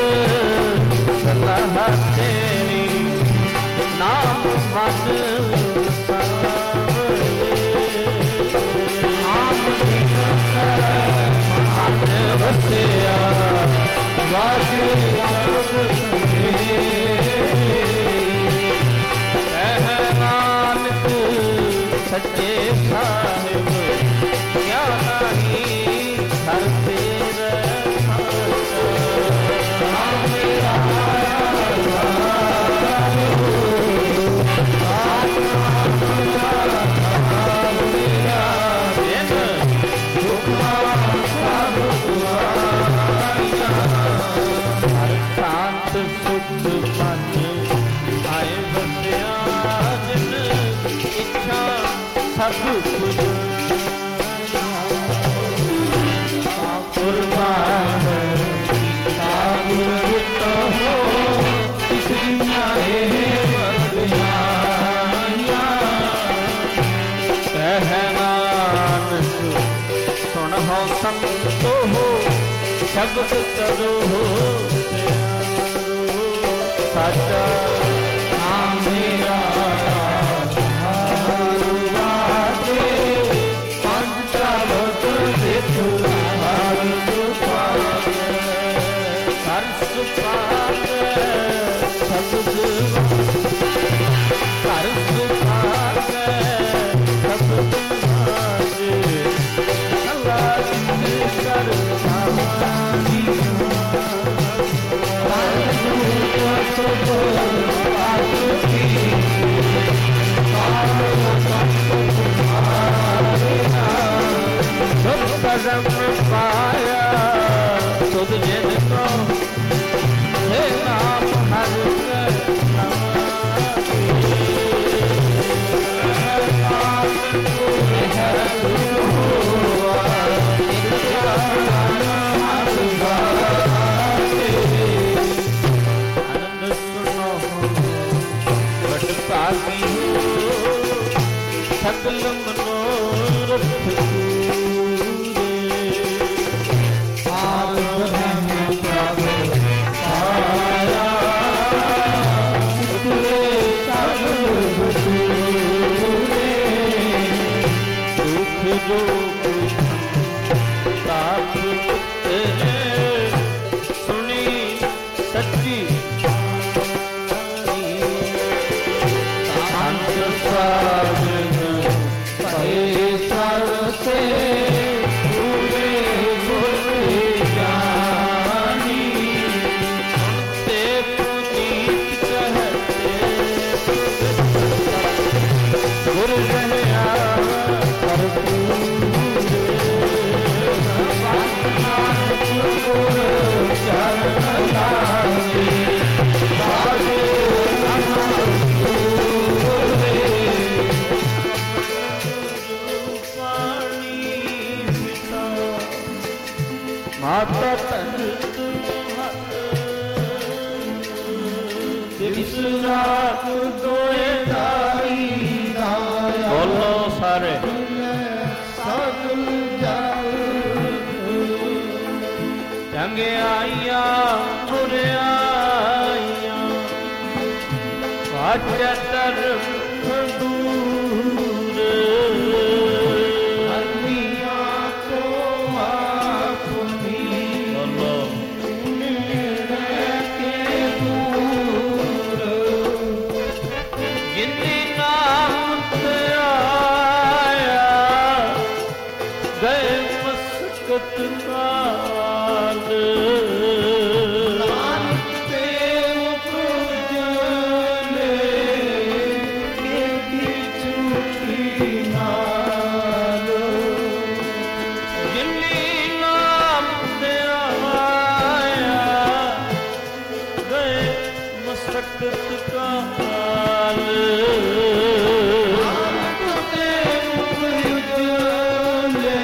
ਸਲਾਹ ਤੇਰੀ ਨਾਮ ਮਨ ਪਾਵੇ। ਆਪ ਦੀ ਮਨ ਵਸਿਆ ਵਾਜੇ ਸਰਬ ਸੰਗੇ। ਕਹਿ ਨਾਨਕ ਸੱਚੇ ਸਾਹਿਬ ਕਿਆ ਨਹੀਂ ਹਰ ਸਭ ਕੁਝ ਕੁਰਬਾਨ ਕੀਤਾ ਗੁਰ ਕਹੋ ਇਸ ਦੁਨੀਆਏ ਵਰਦਾਇਆ ਕਹਿ ਨਾਨਕ ਸੁਣ ਹੋ ਸੰਤੋ ਸ਼ਬਦ ਕਰੋ ਸਾਚਾ ਨਾਮ ਮੇਰਾ ਕਦਮ ਪਾਇਆ ਤੁਧ ਜਿਨ ਕੋ ਹੈ ਨਾਮ ਹਰ ਆਨੰਦ ਸੁਣੋ ਵਡ ਭਾਗੀ ਸਕਲ ਮਨੋਰਥ ਸੁਣੀ ਸੱਚੀ ਸੰਤ ਸਾਜਨ ਭਏ ਸਰਸੇ ਪੂਰੇ ਗੁਰ ਜਾਨੀ ਤੇ ਪੁਨੀਤ ਕਹਤੇ ਗੁਰ ਰਹਿਆ ਮਾਤਾ ਤਨਤ ਦਿਵਸ ਰਾਤ ਦੋਏ ਦਾਈ ਦਾਇਆ ਬੋਲੋ ਸਾਰੇ ਸਗਲ ਚੰਗਿਆਈਆਂ ਬੁਰਿਆਈਆਂ ਵਾਜੈ ਤਰਫ ਦੂਰ ਹਰਮੀਆਂ ਕੋ ਆਪਣੀ ਬੋਲੋ ਨੇੜੇ ਕੇ ਦੂਰ ਜਿਨੀ ਨਾਮ ਤੇ ਆਇਆ ਗਏ ਮਸਕਤ ਕਾਲ ਨਾਨਕ ਤੇ ਉਪਜਲੇ ਕੀਤੀ ਝੂਠੀ ਨਾਲ ਜਿਨੀ ਨਾਮ ਤੇ ਆਇਆ ਗਏ ਮਸਕਤ ਕਾਲ ਨਾਨਕ ਤੇ ਉਪਜਲੇ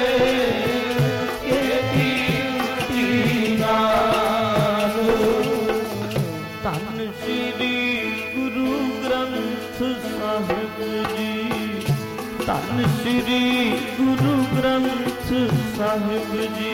ਧੰਨ ਸ੍ਰੀ ਗੁਰੂ ਗ੍ਰੰਥ ਸਾਹਿਬ ਜੀ ਧੰਨ ਸ੍ਰੀ ਗੁਰੂ ਗ੍ਰੰਥ ਸਾਹਿਬ ਜੀ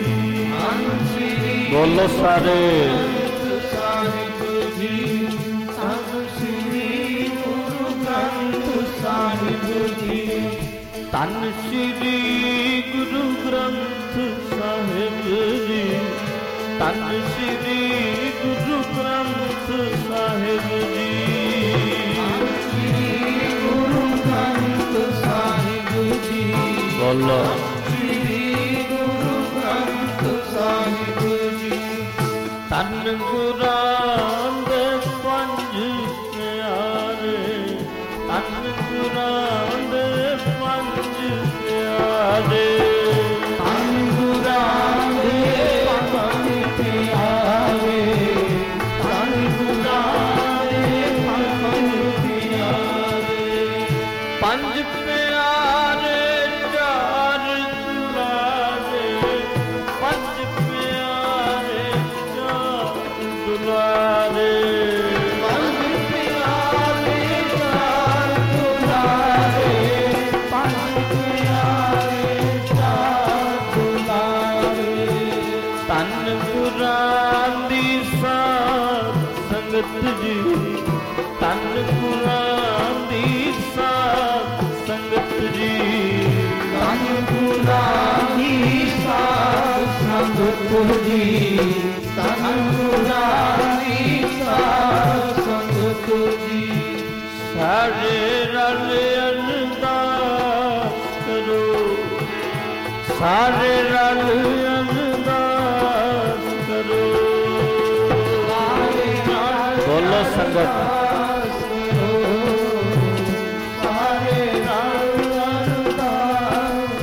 ਬੋਲੋ ਸਾਰੇ ਸਾਹਿਬ ਜੀ ਧੰਨ ਸ੍ਰੀ ਗੁਰੂ ਗ੍ਰੰਥ ਸਾਹਿਬ ਜੀ ਧੰਨ ਸ੍ਰੀ ਗੁਰੂ ਗ੍ਰੰਥ ਸਾਹਿਬ ਜੀ ਧੰਨ ਸ੍ਰੀ ਗੁਰੂ ਗ੍ਰੰਥ ਸਾਹਿਬ ਜੀ ਗੁਰੂ ਗ੍ਰੰਥ ਸਾਹਿਬ ਜੀ ਬੋਲੋ ਸ੍ਰੀ ਗੁਰੂ ਗ੍ਰੰਥ ਸਾਹਿਬ ਜੀ ਧੰਨ ਗੁਰਾਂ ਦੇ ਪੰਜ ਪਿਆਰੇ ਧੰਨ ਗੁਰਾਂ ਦੇ ਪੰਜ ਪਿਆਰੇ ਧੰਨ ਗੁਰਾਂ ਦੇ ਪੰਜ ਪਿਆਰੇ ਧੰਨ ਗੁਰਾਂ ਦੇ ਪੰਜ ਪਿਆਰੇ ਪੰਜ ਪਿਆਰੇ ਜੀ ਤਨ ਗੁਰਾਂ ਦੀ ਸਾਧ ਸੰਗਤ ਜੀ ਤਨ ਗੁਰਾਂ ਦੀ ਸਾਧ ਸੰਗਤ ਜੀ ਤਨ ਗੁਰਾਂ ਦੀ ਸਾਧ ਸੰਗਤ ਜੀ ਸਾਰੇ ਰਲ ਅਰਦਾਸ ਕਰੋ ਸਾਰੇ ਰਲ ਅਰਦਾਸ ਕਰੋ ਬੋਲੋ ਸੰਗਤ ਸਾਰੇ ਰਲ ਅਰਦਾਸ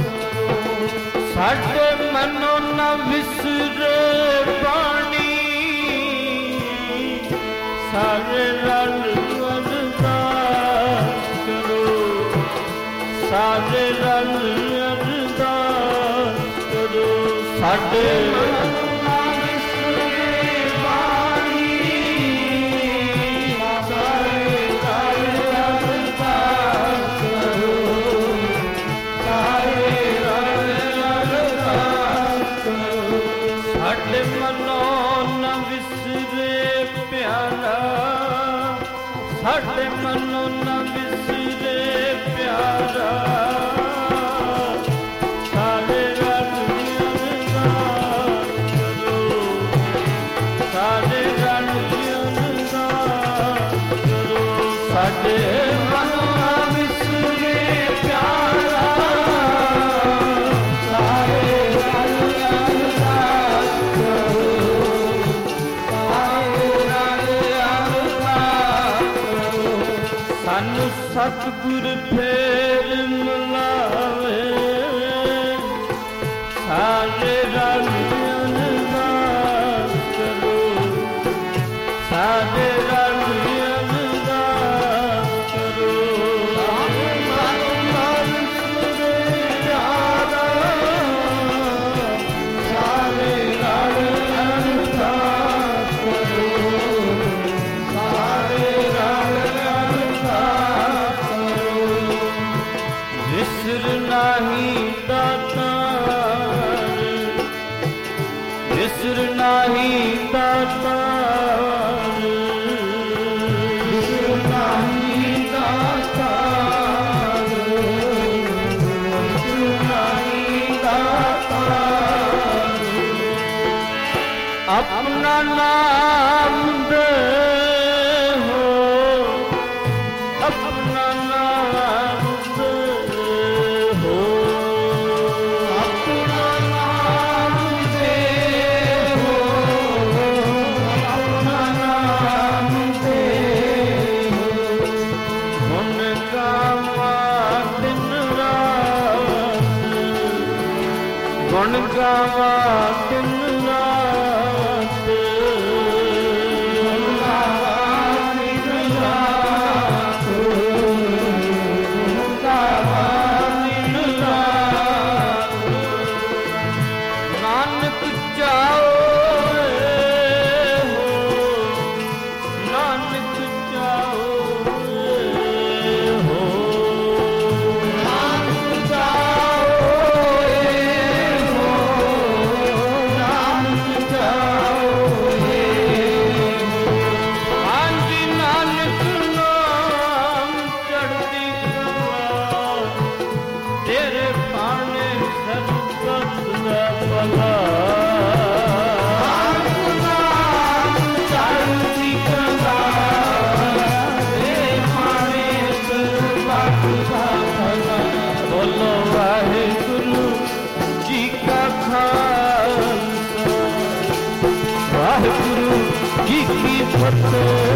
ਸਾਡੇ ਮਨੋਂ ਨਾ ਵਿਸਰੇ ਬਾਣੀ ਸਾਰੇ ਰਲ ਅਰਦਾਸ ਕਰੋ ਸਾਰੇ ਰਲ ਅਰਦਾਸ ਕਰੋ ਸਾਡੇ ਸਾਡੇ ਮਨੋਂ ਨਾ ਵਿਸਰੇ ਪਿਆਰਾ ਸਾਡੇ ਮਨੋਂ ਨਾ ਵਿਸਰੇ ਪਿਆਰਾ ਸਾਰੇ ਰਲ ਅਰਦਾਸ ਕਰੋ ਸਾਰੇ ਰਲ ਅਰਦਾਸ ਕਰੋ ਸਾਡੇ ਮਨੋਂ ਨਾ ਵਿਸਰੇ ਪਿਆਰਾ ਸਾਰੇ ਸਾਨੂੰ ਸਤਿਗੁਰ ਫੇਰ ਮਿਲਾਵੇ ਸਾਰੇ ਰਲ ਅਰਦਾਸ ਕਰੋ ਸਾਰੇ ਰਲ ਅਰਦਾਸ ਕਰੋ ਸਾਰੇ ਰਲ ਅਰਦਾਸ ਕਰੋ ਸਾਰੇ ਰਲ ਵਿਸਰ ਨਾਹੀ ਦਾਤਾਰ ਵਿਸਰ ਨਾਹੀ ਦਾਤਾਰ ਵਿਸਰ ਨਾਹੀ ਦਾਤਾਰ ਵਿਸਰ ਨਾਹੀ ਦਾਤਾਰ ਆਪਣਾ ਨਾਮ ਦੇ ਹੋ ਆਪਣਾ ਨਾਮ ਗੁਣ ਗਾਵਾਂ ਦਿਨ ਰਾਤ ਗੁਣ ਗਾਵਾਂ ਦਿਨ ਰਾਤ ਗੁਣ ਗਾਵਾਂ ਦਿਨ ਰਾਤ ਨਾਨਕ ਚਾਓ ਨਾਨਕ ਚਾਓ ਬੋਲੋ ਵਾਹਿਗੁਰੂ ਜੀ ਕਾ ਖਾਲਸਾ ਵਾਹਿਗੁਰੂ ਜੀ ਕੀ ਫਤਿਹ।